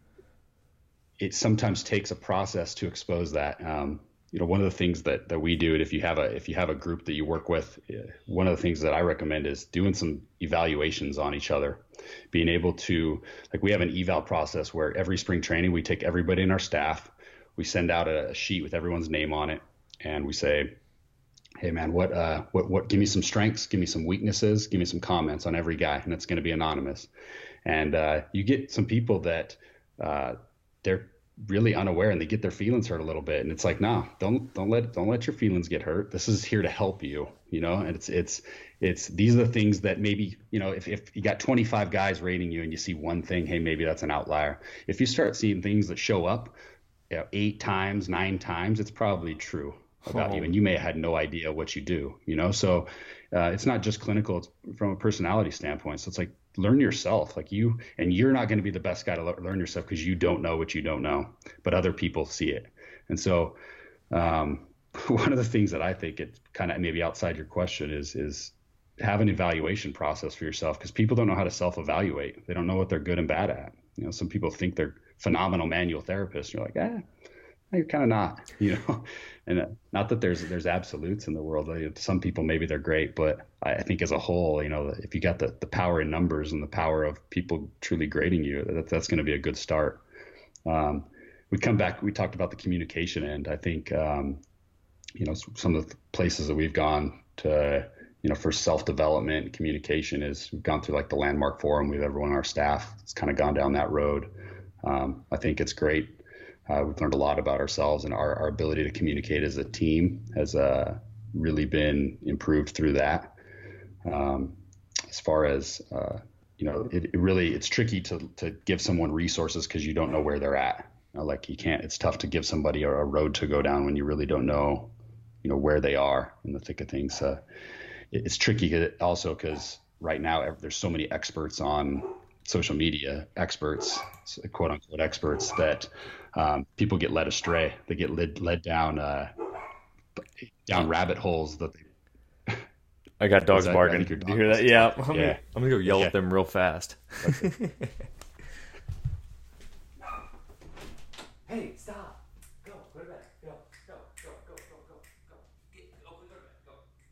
it sometimes takes a process to expose that. One of the things that we do, and if you have a group that you work with, one of the things that I recommend is doing some evaluations on each other, being able to, like, we have an eval process where every spring training, we take everybody in our staff, we send out a sheet with everyone's name on it. And we say, hey man, what, give me some strengths, give me some weaknesses, give me some comments on every guy. And it's going to be anonymous. And you get some people that, they're really unaware and they get their feelings hurt a little bit. And it's like, no, don't let your feelings get hurt. This is here to help you, and it's these are the things that maybe, if you got 25 guys rating you and you see one thing, hey, maybe that's an outlier. If you start seeing things that show up 8 times, 9 times, it's probably true about you. And you may have had no idea what you do, so it's not just clinical, it's from a personality standpoint. So it's like, learn yourself, and you're not going to be the best guy to learn yourself because you don't know what you don't know, but other people see it. And so one of the things that I think it kind of maybe outside your question is have an evaluation process for yourself, because people don't know how to self-evaluate. They don't know what they're good and bad at. Some people think they're phenomenal manual therapists. You're like, you're kind of not, and not that there's absolutes in the world. Some people, maybe they're great, but I think as a whole, if you got the power in numbers and the power of people truly grading you, that's going to be a good start. We come back, we talked about the communication end. I think, some of the places that we've gone to, for self-development and communication is we've gone through like the Landmark Forum. We've everyone on our staff. It's kind of gone down that road. I think it's great. We've learned a lot about ourselves, and our ability to communicate as a team has really been improved through that. As far as it's tricky to give someone resources because you don't know where they're at. Like you can't. It's tough to give somebody a road to go down when you really don't know, where they are in the thick of things. It's tricky also because right now there's so many experts on social media, quote unquote experts, that people get led astray. They get led down rabbit holes that they. I got dogs barking. Do you hear that? Yeah. I'm gonna go yell at them real fast. Okay. Hey, stop! Go to bed. Go. Get, go to bed. Go.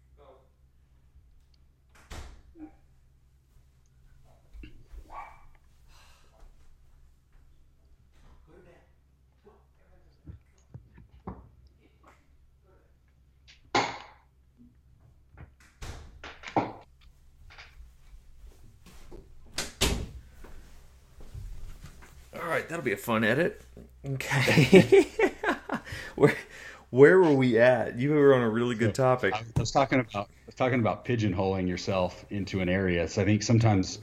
Go to bed. All right, that'll be a fun edit. Okay. Where were we at? You were on a really good topic. I was talking about pigeonholing yourself into an area. So I think sometimes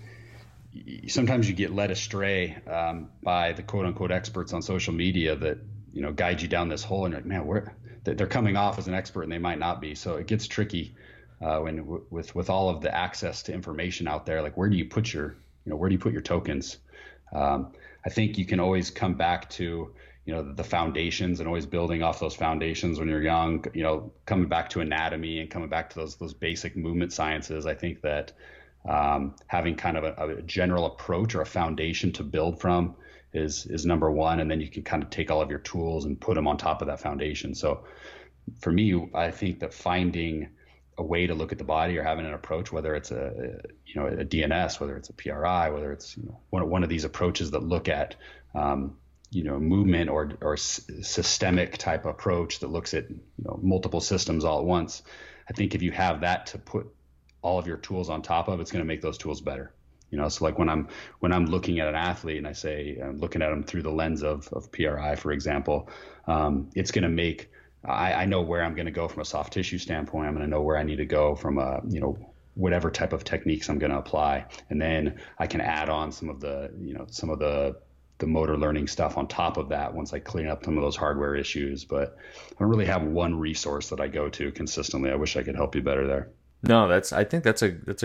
you get led astray by the quote unquote experts on social media that guide you down this hole, and you're like, man, they're coming off as an expert and they might not be. So it gets tricky when with all of the access to information out there. Like, where do you put your tokens? I think you can always come back to the foundations and always building off those foundations when you're young, coming back to anatomy and coming back to those basic movement sciences. I think that having kind of a general approach or a foundation to build from is number one. And then you can kind of take all of your tools and put them on top of that foundation. So for me, I think that finding a way to look at the body or having an approach, whether it's a DNS, whether it's a PRI, whether it's one of these approaches that look at movement or systemic type approach that looks at multiple systems all at once. I think if you have that to put all of your tools on top of, it's going to make those tools better. So like when I'm looking at an athlete and I say I'm looking at them through the lens of PRI, for example, it's going to make I know where I'm going to go from a soft tissue standpoint. I'm going to know where I need to go from whatever type of techniques I'm going to apply, and then I can add on some of the motor learning stuff on top of that once I clean up some of those hardware issues. But I don't really have one resource that I go to consistently. I wish I could help you better there. No, I think that's a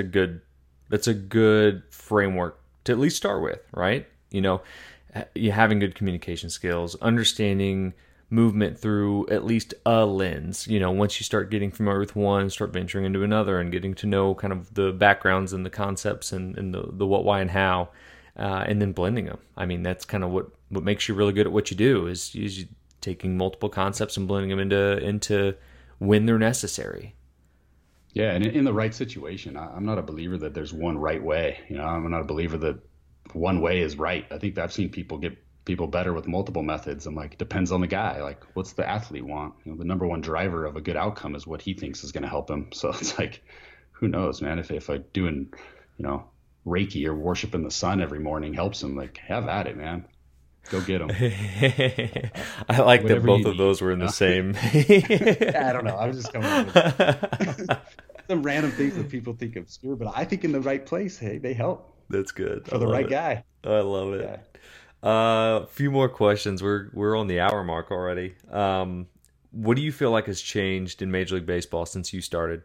good framework to at least start with, right? You having good communication skills, understanding movement through at least a lens. Once you start getting familiar with one, start venturing into another and getting to know kind of the backgrounds and the concepts and the what, why, and how, and then blending them. I mean, that's kind of what makes you really good at what you do is taking multiple concepts and blending them into when they're necessary. Yeah, and in the right situation, I'm not a believer that there's one right way. I'm not a believer that one way is right. I think that I've seen people get people better with multiple methods. I'm like, depends on the guy. Like, what's the athlete want? The number one driver of a good outcome is what he thinks is going to help him. So it's like, who knows, man? If I doing, Reiki or worshiping the sun every morning helps him, like, have at it, man. Go get them. I like that both of those were in the same. I don't know. I was just coming up with some random things that people think obscure, but I think in the right place, hey, they help. That's good. For the right guy. I love it. Yeah. A few more questions. We're on the hour mark already. What do you feel like has changed in Major League Baseball since you started?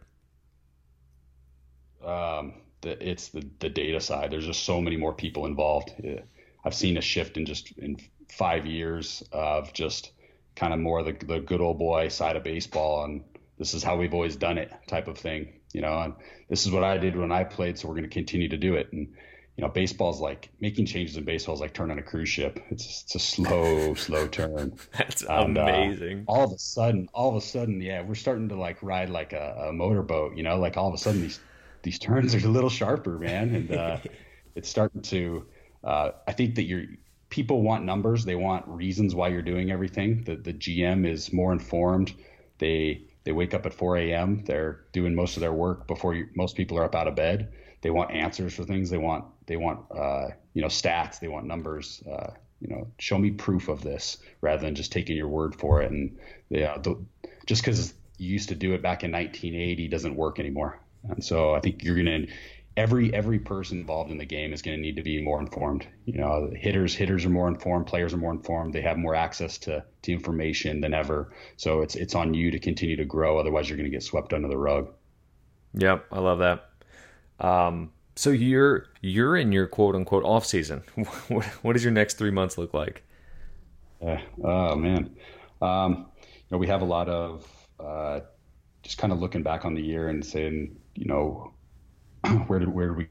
It's the data side. There's just so many more people involved. I've seen a shift in 5 years of just kind of more the good old boy side of baseball, and this is how we've always done it type of thing. And this is what I did when I played, so we're going to continue to do it. And baseball's like making changes in baseball is like turning a cruise ship. It's a slow turn. That's amazing. All of a sudden, yeah, we're starting to like ride like a motorboat. Like all of a sudden these turns are a little sharper, man, and it's starting to. I think that people want numbers. They want reasons why you're doing everything. The GM is more informed. They wake up at 4 a.m. They're doing most of their work before most people are up out of bed. They want answers for things. They want stats. They want numbers. show me proof of this rather than just taking your word for it. And just because you used to do it back in 1980 doesn't work anymore. And so I think every person involved in the game is going to need to be more informed. Hitters are more informed, players are more informed. They have more access to information than ever. So it's on you to continue to grow. Otherwise you're going to get swept under the rug. Yep. I love that. So you're in your quote unquote off season. What does your next 3 months look like? Oh man. We have a lot of, just kind of looking back on the year and saying, where did we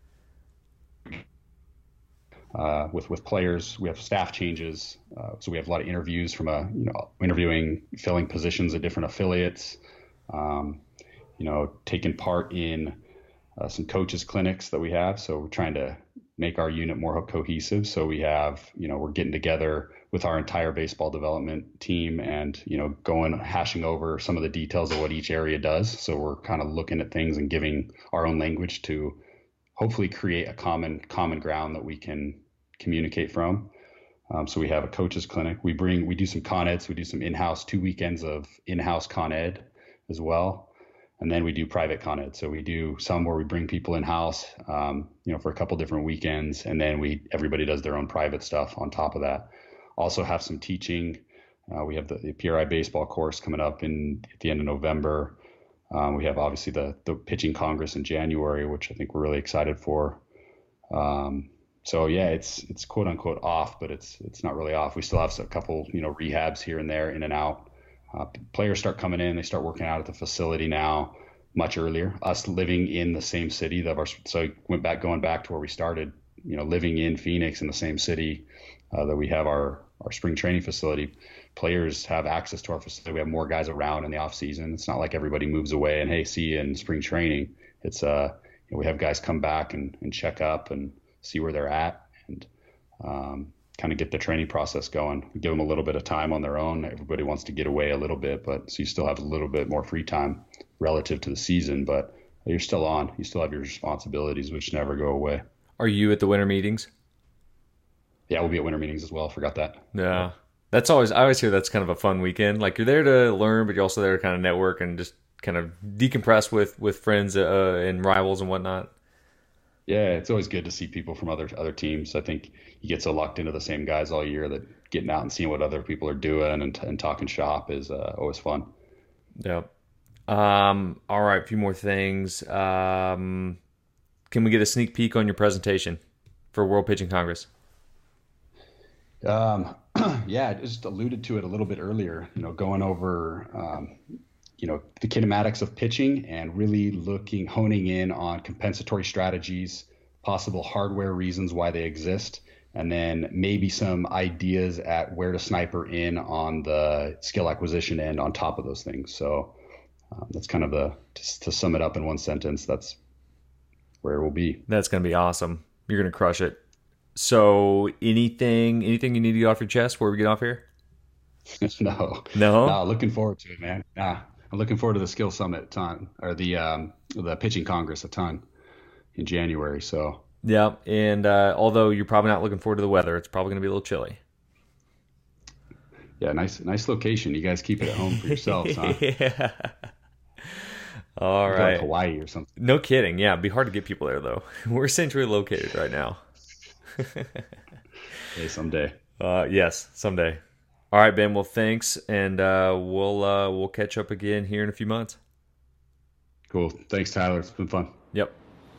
with players. We have staff changes, so we have a lot of interviews from filling positions at different affiliates, taking part in some coaches clinics that we have. So we're trying to make our unit more cohesive. So we have, we're getting together with our entire baseball development team and, hashing over some of the details of what each area does. So we're kind of looking at things and giving our own language to hopefully create a common ground that we can communicate from. So we have a coaches clinic. We do some con eds. We do some in-house 2 weekends of in-house con ed as well. And then we do private con ed. So we do some where we bring people in-house, for a couple different weekends. And then everybody does their own private stuff on top of that. Also have some teaching. We have the PRI baseball course coming up at the end of November. We have obviously the pitching congress in January, which I think we're really excited for. So yeah, it's quote unquote off, but it's not really off. We still have a couple, rehabs here and there, in and out. Players start coming in, they start working out at the facility now much earlier. Us living in the same city going back to where we started, living in Phoenix in the same city that we have our spring training facility. Players have access to our facility. We have more guys around in the off season. It's not like everybody moves away and, hey, see you in spring training. It's we have guys come back and check up and see where they're at and kind of get the training process going. We give them a little bit of time on their own. Everybody wants to get away a little bit, but so you still have a little bit more free time relative to the season, but you're still on. You still have your responsibilities, which never go away. Are you at the winter meetings? Yeah, we'll be at winter meetings as well. Forgot that. Yeah. I always hear that's kind of a fun weekend. Like, you're there to learn, but you're also there to kind of network and just kind of decompress with friends and rivals and whatnot. Yeah, it's always good to see people from other teams. I think you get so locked into the same guys all year that getting out and seeing what other people are doing and talking shop is always fun. Yeah. All right, a few more things. Can we get a sneak peek on your presentation for World Pitching Congress? Yeah, I just alluded to it a little bit earlier, going over, the kinematics of pitching and really honing in on compensatory strategies, possible hardware reasons why they exist, and then maybe some ideas at where to sniper in on the skill acquisition end on top of those things. So that's kind of just to sum it up in one sentence, that's where it will be. That's going to be awesome. You're going to crush it. So anything you need to get off your chest before we get off here? No, looking forward to it, man. I'm looking forward to the Skill Summit a ton, or the Pitching Congress a ton in January. So yeah, and although you're probably not looking forward to the weather, it's probably going to be a little chilly. Yeah, nice location. You guys keep it at home for yourselves, huh? Yeah. All right. Like Hawaii or something. No kidding. Yeah, it'd be hard to get people there though. We're centrally located right now. Hey, someday. Yes, someday. All right, Ben. Well, thanks, and we'll catch up again here in a few months. Cool. Thanks, Tyler. It's been fun. Yep.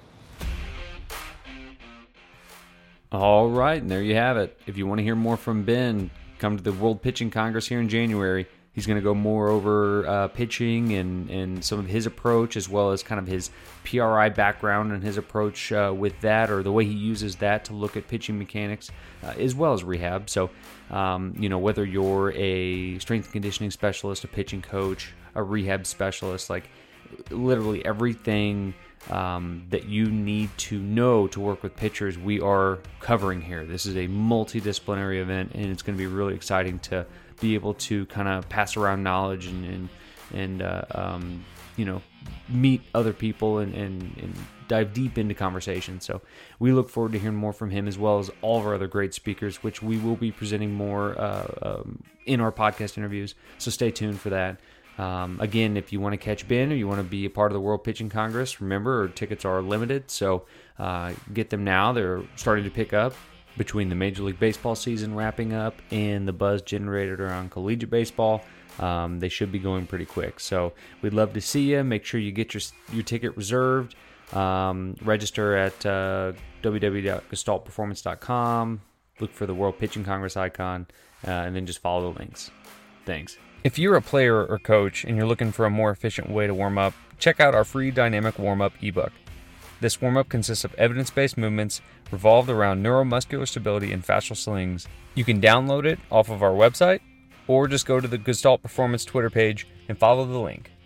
All right, and there you have it. If you want to hear more from Ben, come to the World Pitching Congress here in January. He's going to go more over pitching and some of his approach, as well as kind of his PRI background and his approach with that, or the way he uses that to look at pitching mechanics, as well as rehab. So, whether you're a strength and conditioning specialist, a pitching coach, a rehab specialist, like literally everything that you need to know to work with pitchers, we are covering here. This is a multidisciplinary event, and it's going to be really exciting to be able to kind of pass around knowledge and meet other people and dive deep into conversation. So we look forward to hearing more from him, as well as all of our other great speakers, which we will be presenting more in our podcast interviews. So stay tuned for that. Again, if you want to catch Ben or you want to be a part of the World Pitching Congress, remember, our tickets are limited, so get them now. They're starting to pick up between the Major League Baseball season wrapping up and the buzz generated around collegiate baseball. They should be going pretty quick. So we'd love to see you. Make sure you get your ticket reserved. Register at www.gestaltperformance.com. Look for the World Pitching Congress icon, and then just follow the links. Thanks. If you're a player or coach and you're looking for a more efficient way to warm up, check out our free Dynamic Warm-Up ebook. This warm-up consists of evidence-based movements revolved around neuromuscular stability and fascial slings. You can download it off of our website, or just go to the Gestalt Performance Twitter page and follow the link.